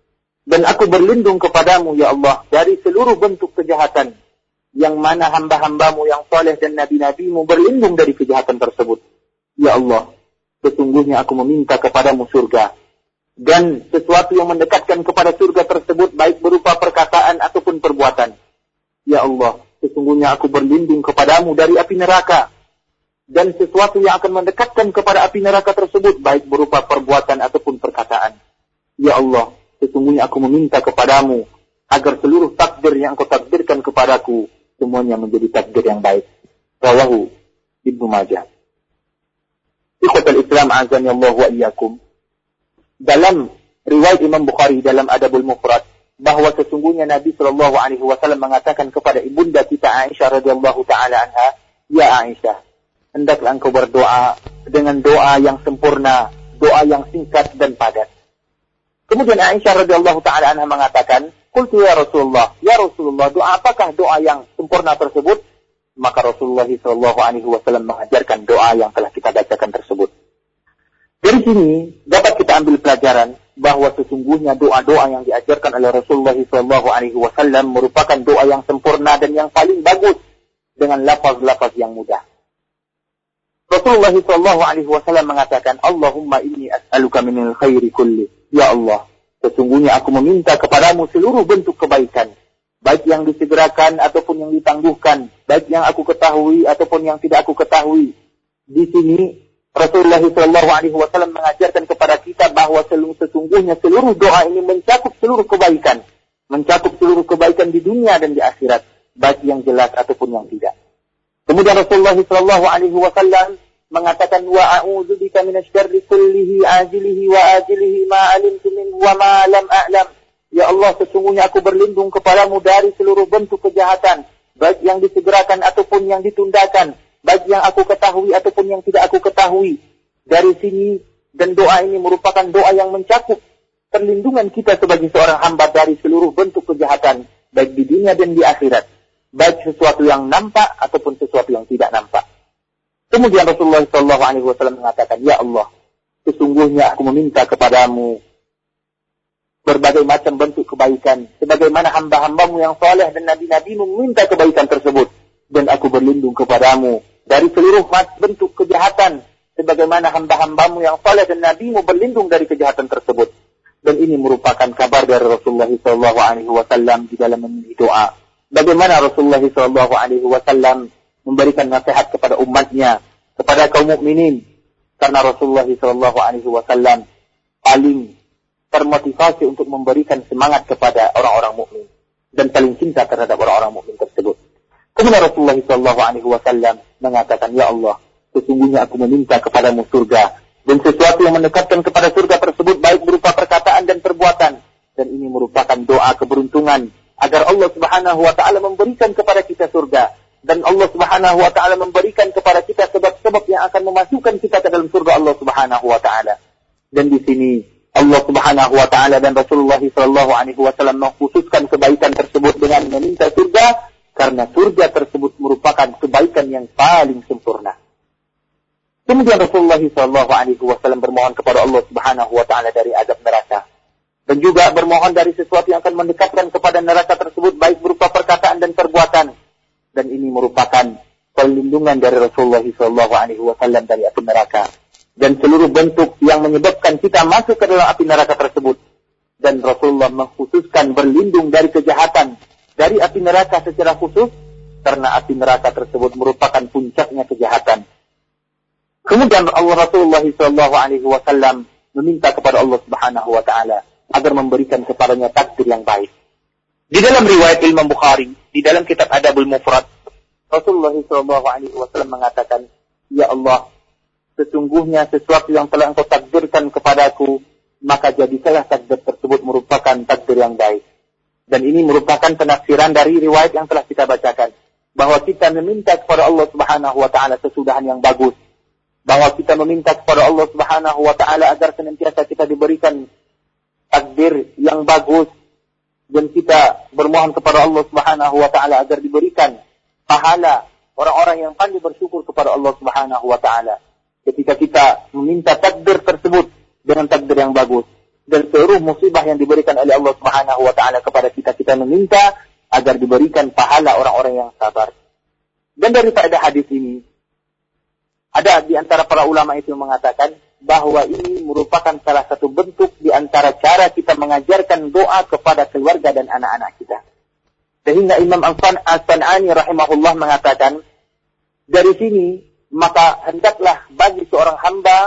Speaker 2: Dan aku berlindung kepadamu, ya Allah, dari seluruh bentuk kejahatan, yang mana hamba-hambamu yang soleh dan nabi-nabimu berlindung dari kejahatan tersebut. Ya Allah, sesungguhnya aku meminta kepadamu surga, dan sesuatu yang mendekatkan kepada surga tersebut, baik berupa perkataan ataupun perbuatan. Ya Allah, sesungguhnya aku berlindung kepadamu dari api neraka, dan sesuatu yang akan mendekatkan kepada api neraka tersebut, baik berupa perbuatan ataupun perkataan. Ya Allah, sesungguhnya aku meminta kepadamu agar seluruh takdir yang engkau takdirkan kepadaku semuanya menjadi takdir yang baik. Rawahu Ibnu Majah. Ikhwatul Islam azani Allah wa iyyakum. Dalam riwayat Imam Bukhari dalam Adabul Mufrad, bahwa sesungguhnya Nabi sallallahu alaihi wasallam mengatakan kepada ibunda kita Aisyah radhiyallahu taala anha, "Ya Aisyah, hendaklah engkau berdoa dengan doa yang sempurna, doa yang singkat dan padat." Kemudian Aisyah radhiyallahu taala anha mengatakan, "Qultu ya Rasulullah, ya Rasulullah, doa apakah doa yang sempurna tersebut?" Maka Rasulullah sallallahu alaihi wasallam mengajarkan doa yang telah kita bacakan tersebut. Dari sini dapat kita ambil pelajaran bahwa sesungguhnya doa-doa yang diajarkan oleh Rasulullah sallallahu alaihi wasallam merupakan doa yang sempurna dan yang paling bagus dengan lafaz-lafaz yang mudah. Rasulullah sallallahu alaihi wasallam mengatakan, "Allahumma inni as'aluka minal khairi kulli." Ya Allah, sesungguhnya aku meminta kepadamu seluruh bentuk kebaikan, baik yang disegerakan ataupun yang ditangguhkan, baik yang aku ketahui ataupun yang tidak aku ketahui. Di sini Rasulullah sallallahu alaihi wasallam mengajarkan kepada kita bahwa sesungguhnya seluruh doa ini mencakup seluruh kebaikan, mencakup seluruh kebaikan di dunia dan di akhirat, baik yang jelas ataupun yang tidak. Kemudian Rasulullah sallallahu alaihi wasallam mengatakan, "Wa a'udzubika minasyarri kullihi ajilihi wa ajilihi ma 'alimtu minhu wa ma lam a'lam." Ya Allah, sesungguhnya aku berlindung kepadamu dari seluruh bentuk kejahatan, baik yang disegerakan ataupun yang ditundakan, baik yang aku ketahui ataupun yang tidak aku ketahui. Dari sini, dan doa ini merupakan doa yang mencakup perlindungan kita sebagai seorang hamba dari seluruh bentuk kejahatan, baik di dunia dan di akhirat, baik sesuatu yang nampak ataupun sesuatu yang tidak nampak. Kemudian Rasulullah shallallahu alaihi wasallam mengatakan, "Ya Allah, sesungguhnya aku meminta kepadamu berbagai macam bentuk kebaikan, sebagaimana hamba-hambamu yang soleh dan nabi-nabimu meminta kebaikan tersebut. Dan aku berlindung kepadamu dari seluruh bentuk kejahatan, sebagaimana hamba-hambamu yang soleh dan nabimu berlindung dari kejahatan tersebut." Dan ini merupakan kabar dari Rasulullah shallallahu alaihi wasallam di dalam memilih doa. Bagaimana Rasulullah shallallahu alaihi wasallam memberikan nasihat kepada umatnya, kepada kaum mukminin, karena Rasulullah shallallahu alaihi wasallam paling termotivasi untuk memberikan semangat kepada orang-orang mukmin dan paling cinta terhadap orang-orang mukmin tersebut. Kemudian Rasulullah shallallahu alaihi wasallam mengatakan, "Ya Allah, sesungguhnya aku meminta kepadamu surga, dan sesuatu yang mendekatkan kepada surga tersebut baik berupa perkataan dan perbuatan." Dan ini merupakan doa keberuntungan agar Allah Subhanahu wa taala memberikan kepada kita surga, dan Allah Subhanahu wa taala memberikan kepada kita sebab-sebab yang akan memasukkan kita ke dalam surga Allah Subhanahu wa taala. Dan di sini Allah Subhanahu wa taala dan Rasulullah sallallahu alaihi wasallam mengkhususkan kebaikan tersebut dengan meminta surga, karena surga tersebut merupakan kebaikan yang paling sempurna. Kemudian Rasulullah sallallahu alaihi wasallam bermohon kepada Allah Subhanahu wa taala dari azab neraka, dan juga bermohon dari sesuatu yang akan mendekatkan kepada neraka tersebut baik berupa perkataan dan perbuatan. Dan ini merupakan perlindungan dari Rasulullah sallallahu alaihi wasallam dari api neraka dan seluruh bentuk yang menyebabkan kita masuk ke dalam api neraka tersebut. Dan Rasulullah mengkhususkan berlindung dari kejahatan dari api neraka secara khusus, karena api neraka tersebut merupakan puncaknya kejahatan. Kemudian Allah Rasulullah sallallahu alaihi wasallam meminta kepada Allah Subhanahu wa taala agar memberikan kepadanya takdir yang baik. Di dalam riwayat Imam Bukhari, di dalam kitab Adabul Mufrad, Rasulullah sallallahu alaihi wasallam mengatakan, "Ya Allah, sesungguhnya sesuatu yang telah Engkau takdirkan kepadaku, maka jadikanlah takdir tersebut merupakan takdir yang baik." Dan ini merupakan penafsiran dari riwayat yang telah kita bacakan, bahwa kita meminta kepada Allah Subhanahu wa taala sesudahan yang bagus, bahwa kita meminta kepada Allah Subhanahu wa taala agar senantiasa kita diberikan takdir yang bagus, dan kita bermohon kepada Allah Subhanahu wa taala agar diberikan pahala orang-orang yang pandai bersyukur kepada Allah Subhanahu wa taala. Ketika kita meminta takdir tersebut dengan takdir yang bagus, dan seluruh musibah yang diberikan oleh Allah Subhanahu wa taala kepada kita, kita meminta agar diberikan pahala orang-orang yang sabar. Dan daripada hadis ini, ada di antara para ulama itu mengatakan bahwa ini merupakan salah satu bentuk di antara cara kita mengajarkan doa kepada keluarga dan anak-anak kita. Sehingga Imam As-San'ani rahimahullah mengatakan, dari sini maka hendaklah bagi seorang hamba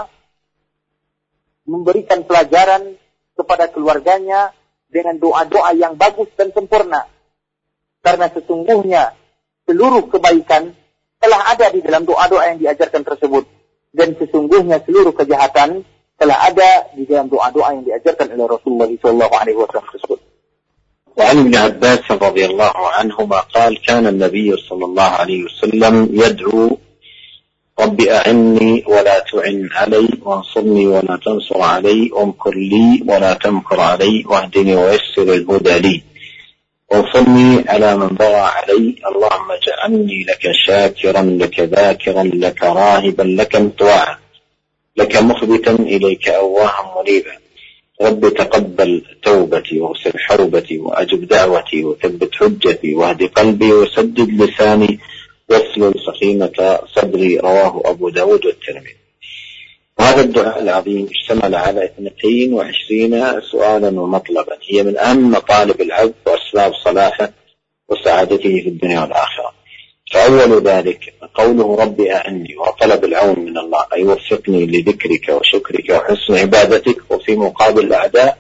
Speaker 2: memberikan pelajaran kepada keluarganya dengan doa-doa yang bagus dan sempurna. Karena sesungguhnya seluruh kebaikan telah ada di dalam doa-doa yang diajarkan tersebut. Dan sesungguhnya seluruh kejahatan telah ada di dalam doa-doa yang diajarkan oleh Rasulullah shallallahu alaihi wasallam tersebut.
Speaker 1: وعن ابن عباس رضي الله عنهما قال كان النبي صلى الله عليه وسلم يدعو رب أعني ولا تعن علي وانصرني ولا تنصر علي وامكر لي ولا تمكر علي واهدني ويسر الهدى لي وانصرني على من بغى علي اللهم اجعلني لك شاكرا لك ذاكرا لك راهبا لك مطواعا لك مخبتا إليك أواها منيبا رب تقبل توبتي واغسل حوبتي وأجب دعوتي وثبت حجتي واهد قلبي وسدد لساني واسلل سخيمة صدري رواه أبو داود والترمذي. وهذا الدعاء العظيم اشتمل على اثنتين وعشرين سؤالا ومطلبا هي من أهم مطالب العبد وأسباب صلاحه وسعادته في الدنيا والآخرة. فأول ذلك قوله ربي أعني وطلب العون من الله أي وفقني لذكرك وشكرك وحسن عبادتك وفي مقابل الأعداء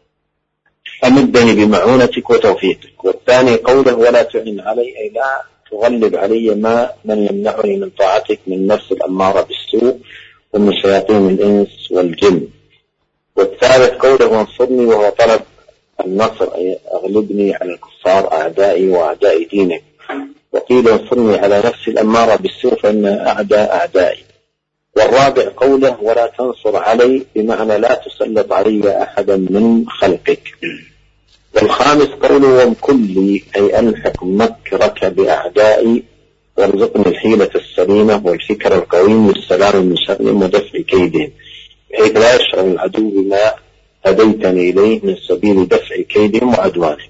Speaker 1: أمدني بمعونتك وتوفيقك. والثاني قوله ولا تعن علي أي لا تغلب علي ما من يمنعني من طاعتك من نفس الأمارة بالسوء ومن شياطين الإنس والجن. والثالث قوله وانصرني وهو طلب النصر أي أغلبني على الكفار أعدائي وأعداء دينك. وقيل انصرني على نفسي الأمارة بالسوء فإن أعداء أعدائي. والرابع قوله ولا تنصر علي بمعنى لا تسلط علي أحدا من خلقك. والخامس قوله وامكر لي أي ألحق مكرك بأعدائي وارزقني الحيلة السليمة والفكر القويم والسلام من شرهم ودفع كيدهم بحيث لا يشعر العدو بما هديتني إليه من سبيل دفع كيدهم وعدوانهم.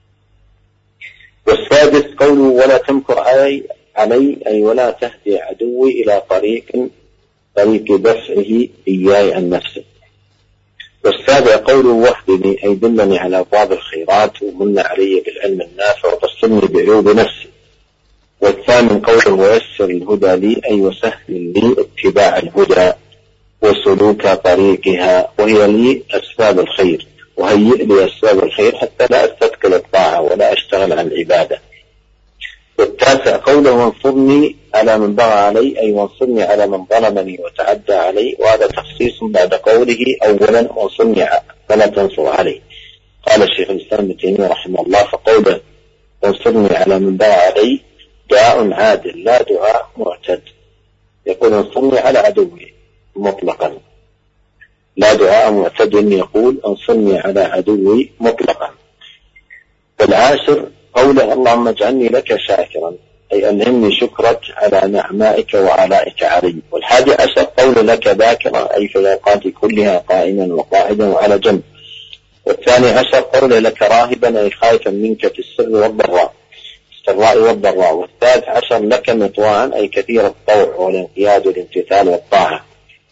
Speaker 1: والسادس قوله ولا تمكر علي, علي أي ولا تهدي عدوي إلى طريق طريق دفعه إياي عن نفسه. والسابع قوله وحدني أي دلني على أبواب الخيرات ومن علي بالعلم النافع وبصرني بعيوب نفسي. والثامن قوله ويسر الهدى لي أي وسهل لي اتباع الهدى وسلوك طريقها وهي لي أسباب الخير وهيئ لي أسباب الخير حتى لا أستثقل الطاعة ولا أشتغل عن العبادة. والتاسع قوله وانصرني على من بغى علي أي وانصرني على من ظلمني وتعدى علي وهذا تخصيص بعد قوله أولا وانصرني فلا تنصر علي. قال الشيخ الإسلام ابن تيمية رحمه الله فقوله وانصرني على من بغى علي دعاء عادل لا دعاء معتد يقول انصرني على عدوي مطلقا لا دعاء معتد يقول انصرني على عدوي مطلقا. والعاشر قوله اللهم اجعلني لك شاكرا أي ألهمني شكرك على نعمائك وعلائك علي. والحادي عشر قول لك ذاكرا أي في الأوقات كلها قائما وقاعدا وعلى جنب. والثاني عشر قول لك راهبا أي خائفا منك في السر والضراء السراء والضراء. والثالث عشر لك مطواعا أي كثير الطوع والانقياد والامتثال والطاعة.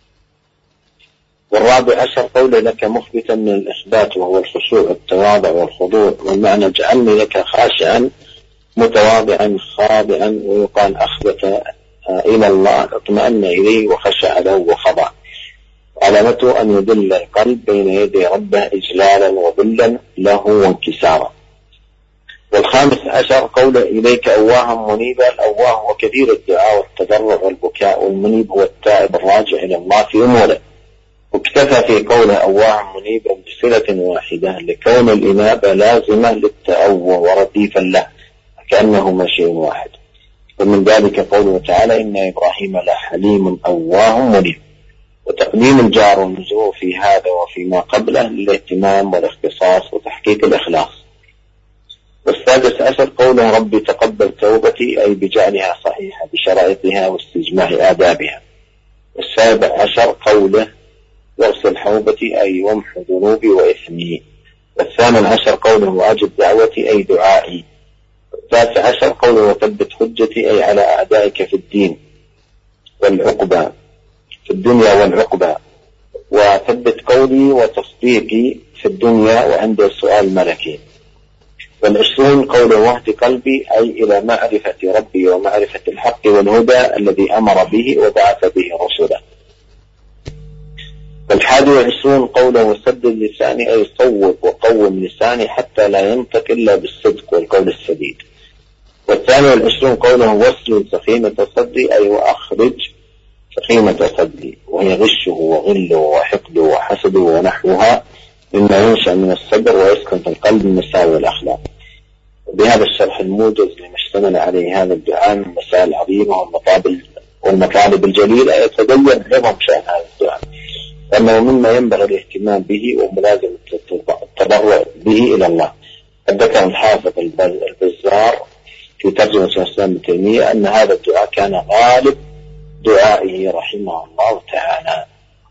Speaker 1: والرابع عشر قوله لك مخبتا من الإخبات وهو الخشوع والتواضع والخضوع. والمعنى اجعلني لك خاشعا متواضعا خاضعا ويقال أخبت إلى الله اطمأن إليه وخشع له وخضع. علامته أن يدل القلب بين يدي ربه إجلالا وذلا له وانكسارا. والخامس عشر قوله إليك أواها منيبا. الأواه هو كثير الدعاء والتضرع والبكاء والمنيب هو التائب الراجع إلى الله في أموره. واكتفى في قوله أواها منيبا بصلة واحدة لكون الإنابة لازمة للتأوه ورديفا له كأنهما شيء واحد. ومن ذلك قوله تعالى إن إبراهيم لحليم أواه منيب. وتقديم الجار والمجرور في هذا وفيما قبله للاهتمام والاختصاص وتحقيق الإخلاص. والسادس عشر قوله ربي تقبل توبتي أي بجعلها صحيحة بشرائطها واستجماع آدابها. والسابع عشر قوله واغسل حوبتي أي وامح ذنوبي وإثمي. والثامن عشر قوله وأجب دعوتي أي دعائي. التاسع عشر قوله وثبت حجتي أي على أعدائك في الدين والعقبة في الدنيا والعقبة. وثبت قولي وتصديقي في الدنيا وعند السؤال ملكي. والعشرون قوله واهد قلبي أي إلى معرفة ربي ومعرفة الحق والهدى الذي أمر به وبعث به رسله. والحادي والعشرون قوله وسدد لساني أي صوب وقوم لساني حتى لا ينطق إلا بالصدق والقول السديد. والثاني والعشرون قوله وصل سخيمة صدري أي وأخرج سخيمة صدري وهي غشه وغله وحقده وحسده ونحوها مما ينشأ من الصدر ويسكن في القلب من مساوئ الأخلاق. بهذا الشرح الموجز لما اشتمل عليه هذا الدعاء من مسائل عظيمة والمطالب والمطالب الجليلة يتبين عظم شأن هذا الدعاء، وأنه مما ينبغي الاهتمام به وملازمة التضرع به إلى الله. ذكر الحافظ البزار في ترجمة الإسلام ابن تيمية أن هذا الدعاء كان غالب دعائه رحمه الله تعالى.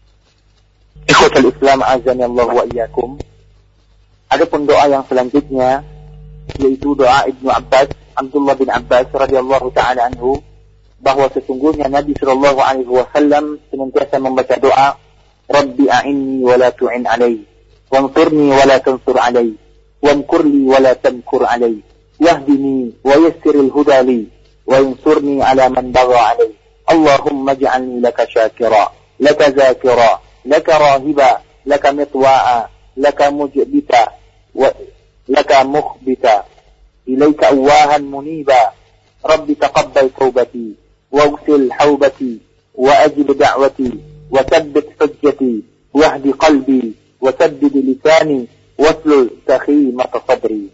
Speaker 2: Ikhwatul Islam azani Allah wa iyyakum. Adapun doa yang selanjutnya yaitu doa Ibnu Abbas, Abdullah bin Abbas radhiyallahu taala anhu, bahwa sesungguhnya Nabi sallallahu alaihi wasallam senantiasa membaca doa Rabbi a'inni wa la tu'in alai, wansurni wa la tansur alai, wamkurli wa la tamkur alai, wahdini wa yassiril huda li, wa yansurni ala man bagha alai. Allahumma ij'alni laka syakira, laka zakira, laka rahiba, laka mitwa'a, laka mujbita, wa laka mukhbita, ilaika awahan muniba. Rabbi taqabbal tawbati, waghsil hawbati, wa ajib da'wati, wa thabbit hujjati, wahdi qalbi, wa saddid lisani, waslul sakhimata sadri.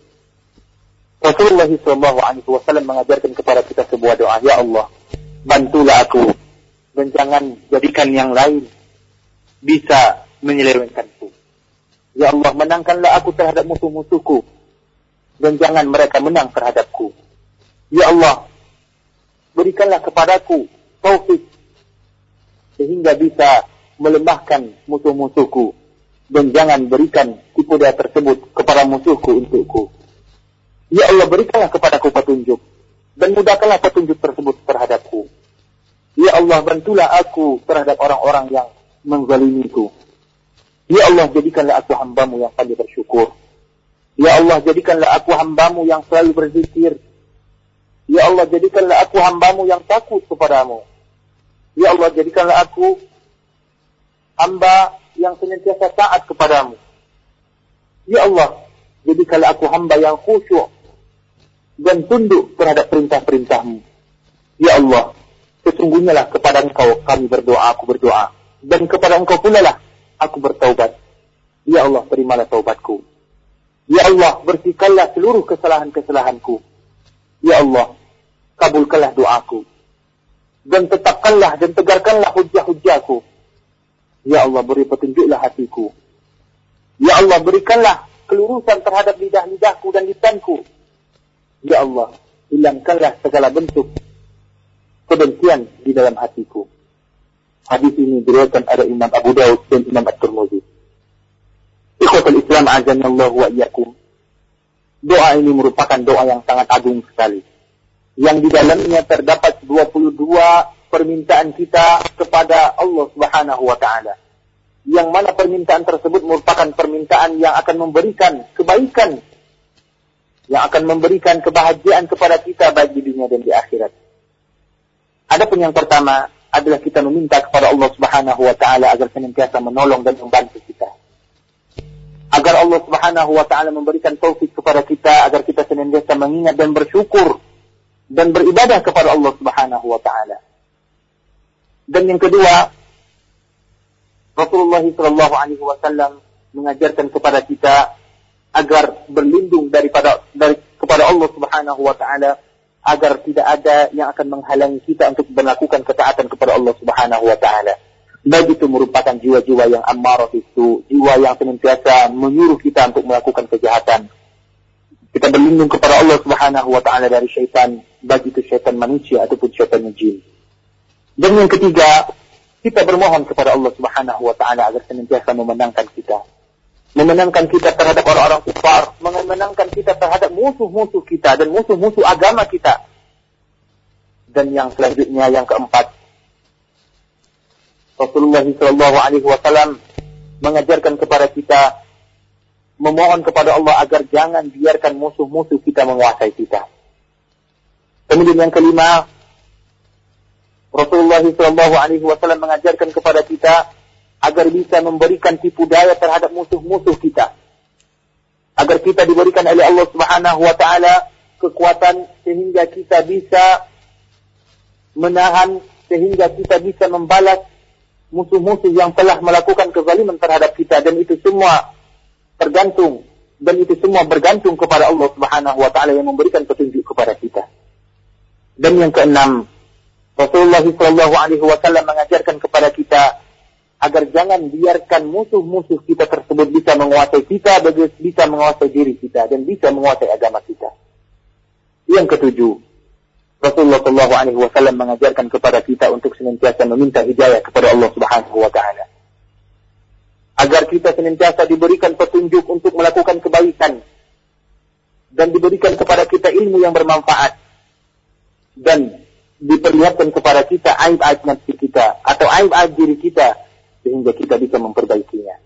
Speaker 2: Rasulullah sallallahu alaihi wasallam mengajarkan kepada kita sebuah doa, ya Allah, bantulah aku dan jangan jadikan yang lain bisa menyelewengkanku. Ya Allah, menangkanlah aku terhadap musuh-musuhku dan jangan mereka menang terhadapku. Ya Allah, berikanlah kepadaku taufik sehingga bisa melemahkan musuh-musuhku dan jangan berikan tipu daya tersebut kepada musuhku untukku. Ya Allah, berikanlah kepadaku petunjuk dan mudahkanlah petunjuk tersebut terhadapku. Ya Allah, bantulah aku terhadap orang-orang yang menzalimiku. Ya Allah, jadikanlah aku hambamu yang pandai bersyukur. Ya Allah, jadikanlah aku hambamu yang selalu berzikir. Ya Allah, jadikanlah aku hambamu yang takut kepadamu. Ya Allah, jadikanlah aku hamba yang senantiasa taat kepadamu. Ya Allah, jadikanlah aku hamba yang khusyuk dan tunduk terhadap perintah-perintahmu. Ya Allah, sesungguhnya lah kepada Engkau kami berdoa, aku berdoa. Dan kepada Engkau pula lah aku bertaubat. Ya Allah, terimalah taubatku. Ya Allah, bersihkanlah seluruh kesalahan-kesalahanku. Ya Allah, kabulkanlah doaku. Dan tetapkanlah dan tegarkanlah hujah-hujahku. Ya Allah, beri petunjuklah hatiku. Ya Allah, berikanlah kelurusan terhadap lidah-lidahku dan lisanku. Ya Allah, hilangkanlah segala bentuk kebencian di dalam hatiku. Hadis ini diriwayatkan oleh Imam Abu Daud dan Imam At-Tirmidzi. Ikhwatul Islam azanallahu wa iyyakum. Doa ini merupakan doa yang sangat agung sekali, yang di dalamnya terdapat dua puluh dua permintaan kita kepada Allah Subhanahu wa taala. Yang mana permintaan tersebut merupakan permintaan yang akan memberikan kebaikan, yang akan memberikan kebahagiaan kepada kita baik di dunia dan di akhirat. Adapun yang pertama adalah kita meminta kepada Allah Subhanahu wa taala agar senantiasa menolong dan membantu kita. Agar Allah Subhanahu wa taala memberikan taufik kepada kita agar kita senantiasa mengingat dan bersyukur dan beribadah kepada Allah Subhanahu wa taala. Dan yang kedua, Rasulullah sallallahu alaihi wasallam mengajarkan kepada kita agar berlindung daripada dari kepada Allah Subhanahu wa taala, agar tidak ada yang akan menghalangi kita untuk melakukan ketaatan kepada Allah Subhanahu wa taala. Baik itu merupakan jiwa-jiwa yang ammarah itu, jiwa yang senantiasa menyuruh kita untuk melakukan kejahatan. Kita berlindung kepada Allah Subhanahu wa taala dari syaitan, baik itu syaitan manusia ataupun syaitan jin. Dan yang ketiga, kita bermohon kepada Allah Subhanahu wa taala agar senantiasa memenangkan kita. Memenangkan kita terhadap orang-orang kufar, memenangkan kita terhadap musuh-musuh kita dan musuh-musuh agama kita. Dan yang selanjutnya, yang keempat, Rasulullah shallallahu alaihi wasallam mengajarkan kepada kita memohon kepada Allah agar jangan biarkan musuh-musuh kita menguasai kita. Kemudian yang kelima, Rasulullah shallallahu alaihi wasallam mengajarkan kepada kita agar bisa memberikan tipu daya terhadap musuh-musuh kita. Agar kita diberikan oleh Allah Subhanahu wa taala kekuatan sehingga kita bisa menahan, sehingga kita bisa membalas musuh-musuh yang telah melakukan kezaliman terhadap kita, dan itu semua tergantung dan itu semua bergantung kepada Allah Subhanahu wa taala yang memberikan petunjuk kepada kita. Dan yang keenam, Rasulullah shallallahu alaihi wasallam mengajarkan kepada kita agar jangan biarkan musuh-musuh kita tersebut bisa menguasai kita, bisa menguasai diri kita, dan bisa menguasai agama kita. Yang ketujuh, Rasulullah shallallahu alaihi wasallam mengajarkan kepada kita untuk senantiasa meminta hidayah kepada Allah Subhanahu wa taala. Agar kita senantiasa diberikan petunjuk untuk melakukan kebaikan dan diberikan kepada kita ilmu yang bermanfaat dan diperlihatkan kepada kita aib-aib nafsi kita atau aib-aib diri kita sehingga kita bisa memperbaikinya.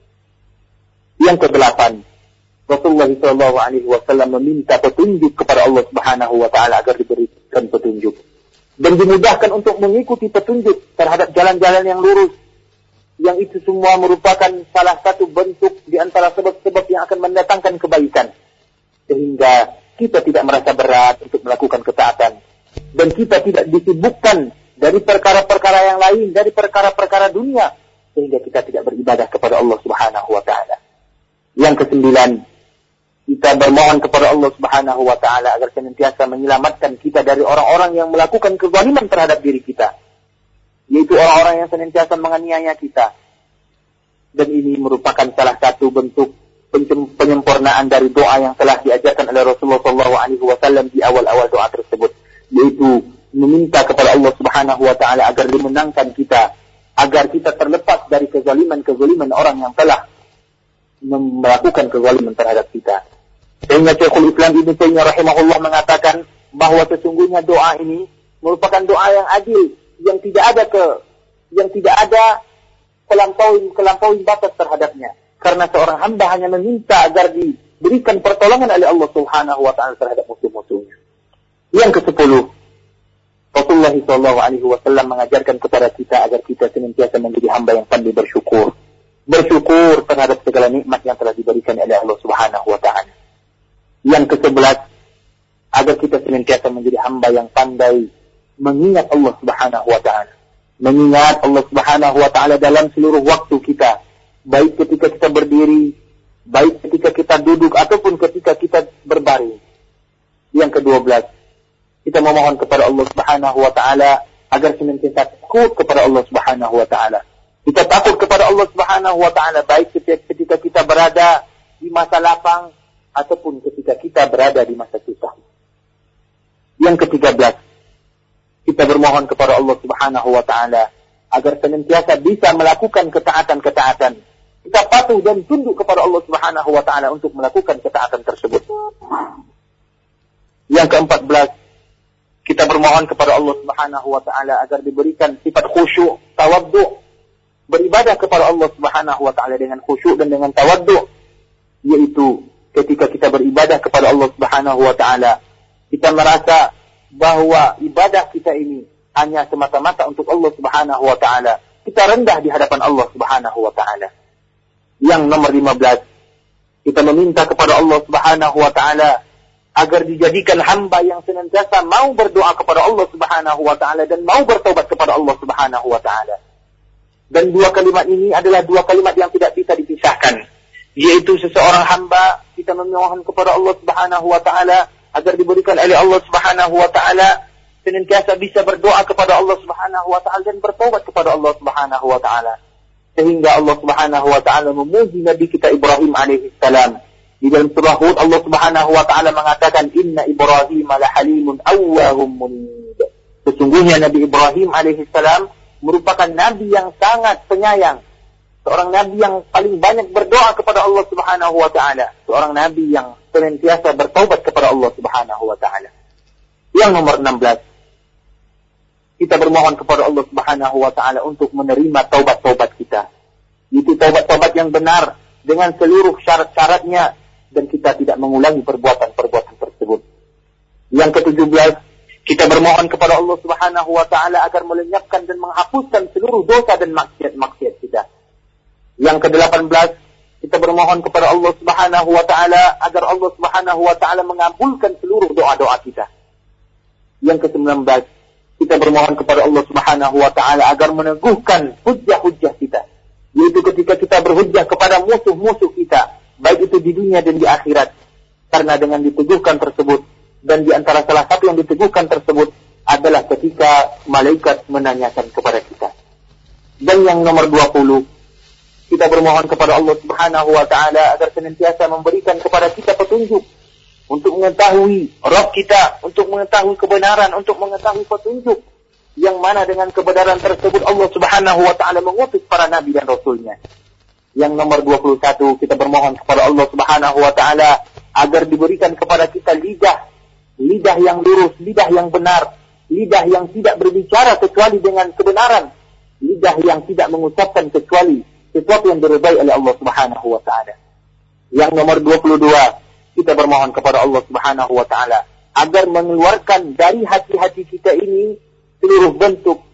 Speaker 2: Yang kedelapan, Rasulullah shallallahu alaihi wasallam meminta petunjuk kepada Allah Subhanahu wa taala agar diberikan petunjuk dan dimudahkan untuk mengikuti petunjuk terhadap jalan-jalan yang lurus, yang itu semua merupakan salah satu bentuk di antara sebab-sebab yang akan mendatangkan kebaikan, sehingga kita tidak merasa berat untuk melakukan ketaatan dan kita tidak disibukkan dari perkara-perkara yang lain, dari perkara-perkara dunia, sehingga kita tidak beribadah kepada Allah Subhanahu wa taala. Yang kesembilan, kita bermohon kepada Allah Subhanahu wa taala agar senantiasa menyelamatkan kita dari orang-orang yang melakukan kezaliman terhadap diri kita, yaitu orang-orang yang senantiasa menganiaya kita. Dan ini merupakan salah satu bentuk penyempurnaan dari doa yang telah diajarkan oleh Rasulullah shallallahu alaihi wasallam di awal-awal doa tersebut, yaitu meminta kepada Allah Subhanahu wa taala agar dimenangkan kita, agar kita terlepas dari kezaliman-kezaliman orang yang telah melakukan kezaliman terhadap kita. Sehingga Syekhul Islam Ibnu Taimiyah rahimahullah mengatakan bahwa sesungguhnya doa ini merupakan doa yang adil, yang tidak ada ke yang tidak ada kelampaui kelampaui batas terhadapnya. Karena seorang hamba hanya meminta agar diberikan pertolongan oleh Allah Subhanahu wa taala terhadap musuh-musuhnya. Yang kesepuluh, Rasulullah shallallahu alaihi wasallam mengajarkan kepada kita agar kita senantiasa menjadi hamba yang pandai bersyukur. Bersyukur terhadap segala nikmat yang telah diberikan oleh Allah Subhanahu wa taala. Yang kesebelas, agar kita senantiasa menjadi hamba yang pandai mengingat Allah Subhanahu wa taala. Mengingat Allah Subhanahu wa taala dalam seluruh waktu kita, baik ketika kita berdiri, baik ketika kita duduk ataupun ketika kita berbaring. Yang kedua belas, kita memohon kepada Allah Subhanahu wa taala agar senantiasa takut kepada Allah Subhanahu wa taala. Kita takut kepada Allah Subhanahu wa taala baik ketika kita berada di masa lapang ataupun ketika kita berada di masa susah. Yang ketiga belas, kita bermohon kepada Allah Subhanahu wa taala agar senantiasa bisa melakukan ketaatan-ketaatan. Kita patuh dan tunduk kepada Allah Subhanahu wa taala untuk melakukan ketaatan tersebut. Yang keempat belas, kita bermohon kepada Allah Subhanahu wa taala agar diberikan sifat khusyuk, tawaddu, beribadah kepada Allah Subhanahu wa taala dengan khusyuk dan dengan tawaddu, yaitu ketika kita beribadah kepada Allah Subhanahu wa taala, kita merasa bahwa ibadah kita ini hanya semata-mata untuk Allah Subhanahu wa taala. Kita rendah di hadapan Allah Subhanahu wa taala. Yang nomor lima belas, kita meminta kepada Allah Subhanahu wa taala agar dijadikan hamba yang senantiasa mau berdoa kepada Allah Subhanahu wa taala dan mau bertaubat kepada Allah Subhanahu wa taala. Dan dua kalimat ini adalah dua kalimat yang tidak bisa dipisahkan, yaitu seseorang hamba kita memohon kepada Allah Subhanahu wa taala agar diberikan oleh Allah Subhanahu wa taala senantiasa bisa berdoa kepada Allah Subhanahu wa taala dan bertaubat kepada Allah Subhanahu wa taala. Sehingga Allah Subhanahu wa taala memuji Nabi kita Ibrahim alaihi salam. Di dalam surah Hud Allah Subhanahu wa taala mengatakan inna Ibrahim la halimun awwahum munib. Sesungguhnya Nabi Ibrahim alaihi salam merupakan nabi yang sangat penyayang, seorang nabi yang paling banyak berdoa kepada Allah Subhanahu wa taala, seorang nabi yang senantiasa bertaubat kepada Allah Subhanahu wa taala. Yang nomor enam belas, kita bermohon kepada Allah Subhanahu wa taala untuk menerima taubat-taubat kita. Itu taubat-taubat yang benar dengan seluruh syarat-syaratnya, dan kita tidak mengulangi perbuatan-perbuatan tersebut. Yang ketujuh belas, kita bermohon kepada Allah Subhanahu wa taala agar melenyapkan dan menghapuskan seluruh dosa dan maksiat-maksiat kita. Yang kedelapan belas, kita bermohon kepada Allah Subhanahu wa taala agar Allah Subhanahu wa taala mengabulkan seluruh doa-doa kita. Yang kesembilan belas, kita bermohon kepada Allah Subhanahu wa taala agar meneguhkan hujjah-hujjah kita, yaitu ketika kita berhujjah kepada musuh-musuh kita, baik itu di dunia dan di akhirat. Karena dengan diteguhkan tersebut, dan di antara salah satu yang diteguhkan tersebut adalah ketika malaikat menanyakan kepada kita. Dan yang nomor dua puluh, kita bermohon kepada Allah Subhanahu wa taala agar senantiasa memberikan kepada kita petunjuk untuk mengetahui Rabb kita, untuk mengetahui kebenaran, untuk mengetahui petunjuk yang mana dengan kebenaran tersebut Allah Subhanahu wa taala mengutus para nabi dan rasulnya. Yang nomor dua puluh satu, kita bermohon kepada Allah Subhanahu wa taala agar diberikan kepada kita lidah, lidah yang lurus, lidah yang benar, lidah yang tidak berbicara kecuali dengan kebenaran, lidah yang tidak mengucapkan kecuali sesuatu yang diridai oleh Allah Subhanahu wa taala. Yang nomor dua puluh dua, kita bermohon kepada Allah Subhanahu wa taala agar mengeluarkan dari hati-hati kita ini seluruh bentuk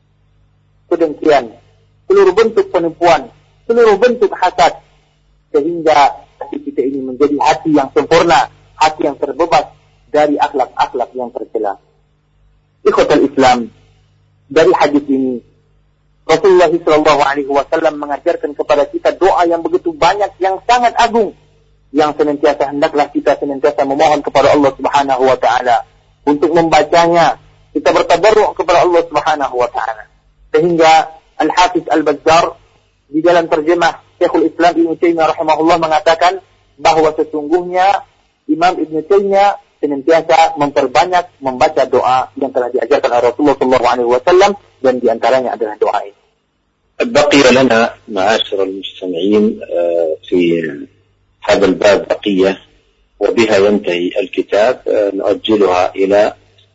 Speaker 2: kedengkian, seluruh bentuk penipuan, seluruh bentuk hasad, sehingga hati kita ini menjadi hati yang sempurna, hati yang terbebas dari akhlak-akhlak yang tercela. Ikhwatul Islam, dari hadis ini Rasulullah shallallahu alaihi wasallam mengajarkan kepada kita doa yang begitu banyak, yang sangat agung, yang senantiasa hendaklah kita senantiasa memohon kepada Allah Subhanahu wa taala untuk membacanya. Kita bertadarru' kepada Allah Subhanahu wa taala. Sehingga Al-Hafiz Al-Bazzar di dalam terjemah Syekhul Islam Ibnu Taimiyah rahimahullah mengatakan bahwa sesungguhnya Imam Ibnu Taimiyah senantiasa memperbanyak membaca doa yang telah diajarkan oleh Rasulullah shallallahu alaihi wasallam, dan di antaranya adalah doa ini.
Speaker 1: بقي لنا معاشر المستمعين في هذا الباب بقية وبها ينتهي الكتاب، نؤجلها إلى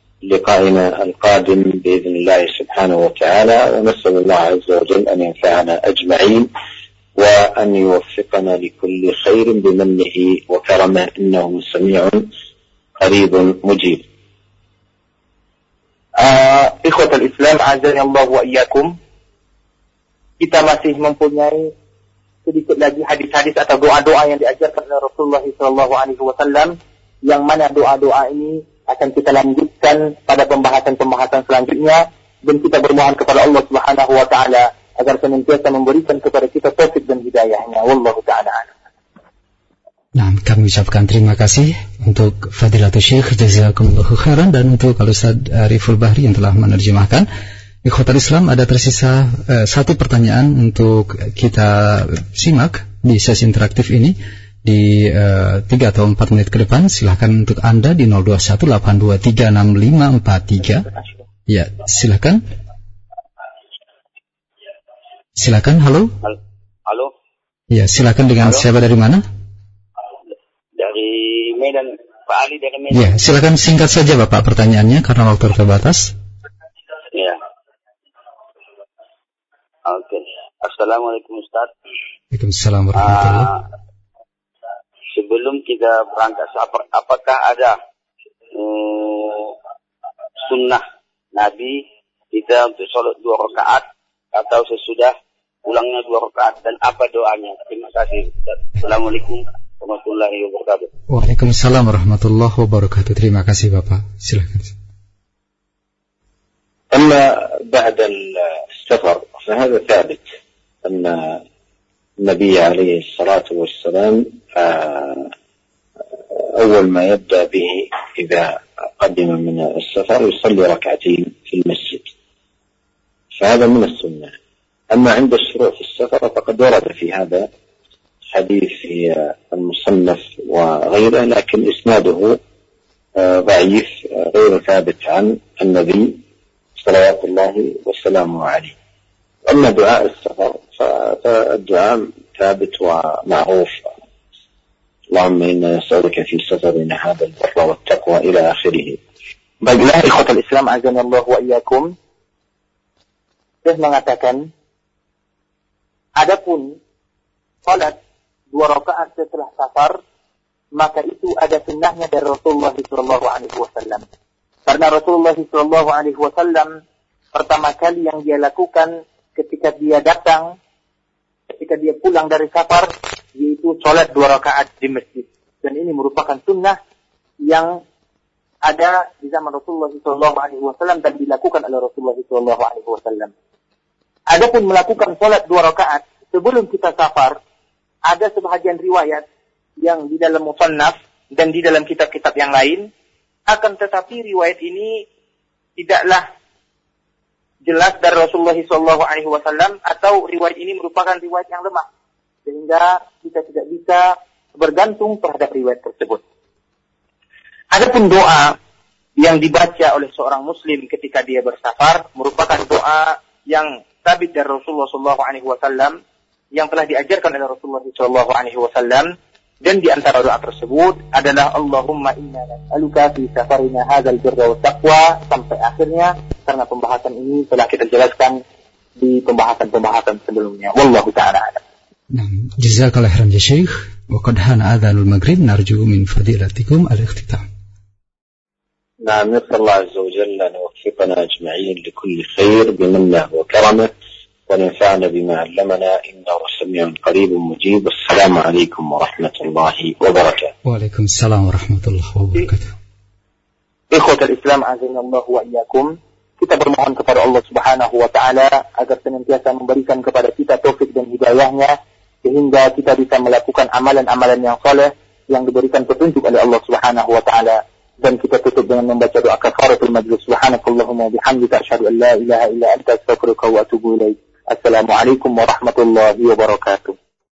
Speaker 1: لقائنا القادم بإذن الله سبحانه وتعالى، ونسأل الله عز وجل أن ينفعنا أجمعين وأن يوفقنا لكل خير بمنه وكرمه، إنه سميع قريب مجيب.
Speaker 2: Ikhwatul Islam, azani Allah wa iyyakum. Kita masih mempunyai sedikit lagi hadis-hadis atau doa-doa yang diajarkan oleh Rasulullah shallallahu alaihi wasallam, yang mana doa-doa ini akan kita lanjutkan pada pembahasan-pembahasan selanjutnya, dan kita bermohon kepada Allah Subhanahu wa taala agar senantiasa memberikan kepada kita taufik dan hidayahnya. Wallahu taala a'lam.
Speaker 3: Nah, kami ucapkan terima kasih untuk Fadilatul Syekh jazakumullahu khairan, dan untuk Al-Ustaz Ariful Bahri yang telah menerjemahkan. Ikhwatul Islam, ada tersisa uh, satu pertanyaan untuk kita simak di sesi interaktif ini di uh, tiga atau empat menit ke depan. Silakan untuk Anda di nol dua satu delapan dua tiga enam lima empat tiga. Ya, silakan. Silakan, halo.
Speaker 4: Halo.
Speaker 3: Ya, silakan, dengan halo. Siapa dari mana?
Speaker 4: Dari Medan, Pak Ali dari Medan.
Speaker 3: Ya, silakan singkat saja Bapak pertanyaannya karena waktu terbatas.
Speaker 4: Ya. Oke. Okay. Assalamualaikum Ustaz.
Speaker 3: Waalaikumsalam warahmatullahi.
Speaker 4: Uh, sebelum kita berangkat, apakah ada uh, sunnah Nabi kita untuk sholat dua rakaat atau sesudah pulangnya dua rakaat, dan apa doanya? Terima kasih Ustaz. Assalamualaikum warahmatullahi wabarakatuh.
Speaker 3: Waalaikumsalam warahmatullahi wabarakatuh. Terima kasih Bapak. Silakan.
Speaker 1: أما بعد السفر فهذا ثابت أن النبي عليه الصلاة والسلام أول ما يبدأ به إذا قدم من السفر يصلي ركعتين في المسجد، فهذا من السنة. أما عند الشروع في السفر فقد ورد في هذا حديث في المصنف وغيره، لكن إسناده ضعيف غير ثابت عن النبي صلوات الله وسلامه عليه. أما دعاء السفر فالدعاء ثابت ومعروف، اللهم إنا نسألك في سفرنا هذا البر والتقوى إلى آخره.
Speaker 2: Baiklah ikhwatal Islam azanallahu wa iyyakum. Syekh mengatakan, adapun salat dua rakaat setelah safar, maka itu ada sunnahnya dari Rasulullah sallallahu alaihi wasallam. Karena Rasulullah sallallahu alaihi wasallam pertama kali yang dia lakukan ketika dia datang, ketika dia pulang dari safar, yaitu salat dua rakaat di masjid. Dan ini merupakan sunnah yang ada di zaman Rasulullah sallallahu alaihi wasallam dan dilakukan oleh Rasulullah sallallahu alaihi wasallam. Adapun melakukan salat dua rakaat sebelum kita safar, ada sebahagian riwayat yang di dalam musannaf dan di dalam kitab-kitab yang lain, akan tetapi riwayat ini tidaklah jelas dari Rasulullah sallallahu alaihi wasallam, atau riwayat ini merupakan riwayat yang lemah, sehingga kita tidak bisa bergantung terhadap riwayat tersebut. Adapun doa yang dibaca oleh seorang muslim ketika dia bersafar merupakan doa yang sabit dari Rasulullah sallallahu alaihi wasallam, yang telah diajarkan oleh Rasulullah sallallahu alaihi wasallam, dan di antara doa tersebut adalah Allahumma inna nas'aluka fi safarina hadzal birra wat taqwa, sampai akhirnya, karena pembahasan ini telah kita jelaskan di pembahasan-pembahasan sebelumnya. Wallahu ta'ala a'lam.
Speaker 3: Nah, jazakallahu khairan ya Syekh. Wa qad hana adzanul maghrib, narju min fadilatikum al-ikhtitam.
Speaker 1: نعم، نسأل الله عز وجل أن يوفقنا أجمعين لكل خير بمنه وكرمه، ونفعنا بما علمنا، إنه سميع قريب مجيب. السلام عليكم ورحمة الله وبركاته.
Speaker 3: وعليكم السلام ورحمة الله وبركاته.
Speaker 2: Ikhwatal Islam azanallahu wa iyyakum. Kita bermohon kepada Allah Subhanahu wa taala agar senantiasa memberikan kepada kita taufik dan hidayahnya, sehingga kita bisa melakukan amalan-amalan yang saleh yang diberikan petunjuk oleh Allah Subhanahu wa taala. Dan kita tutup dengan membaca doa kafaratul majlis. Subhanakallahumma wa bihamdika asyhadu an la ilaha illa anta astaghfiruka wa atubu ilaik. Assalamualaikum warahmatullahi wabarakatuh.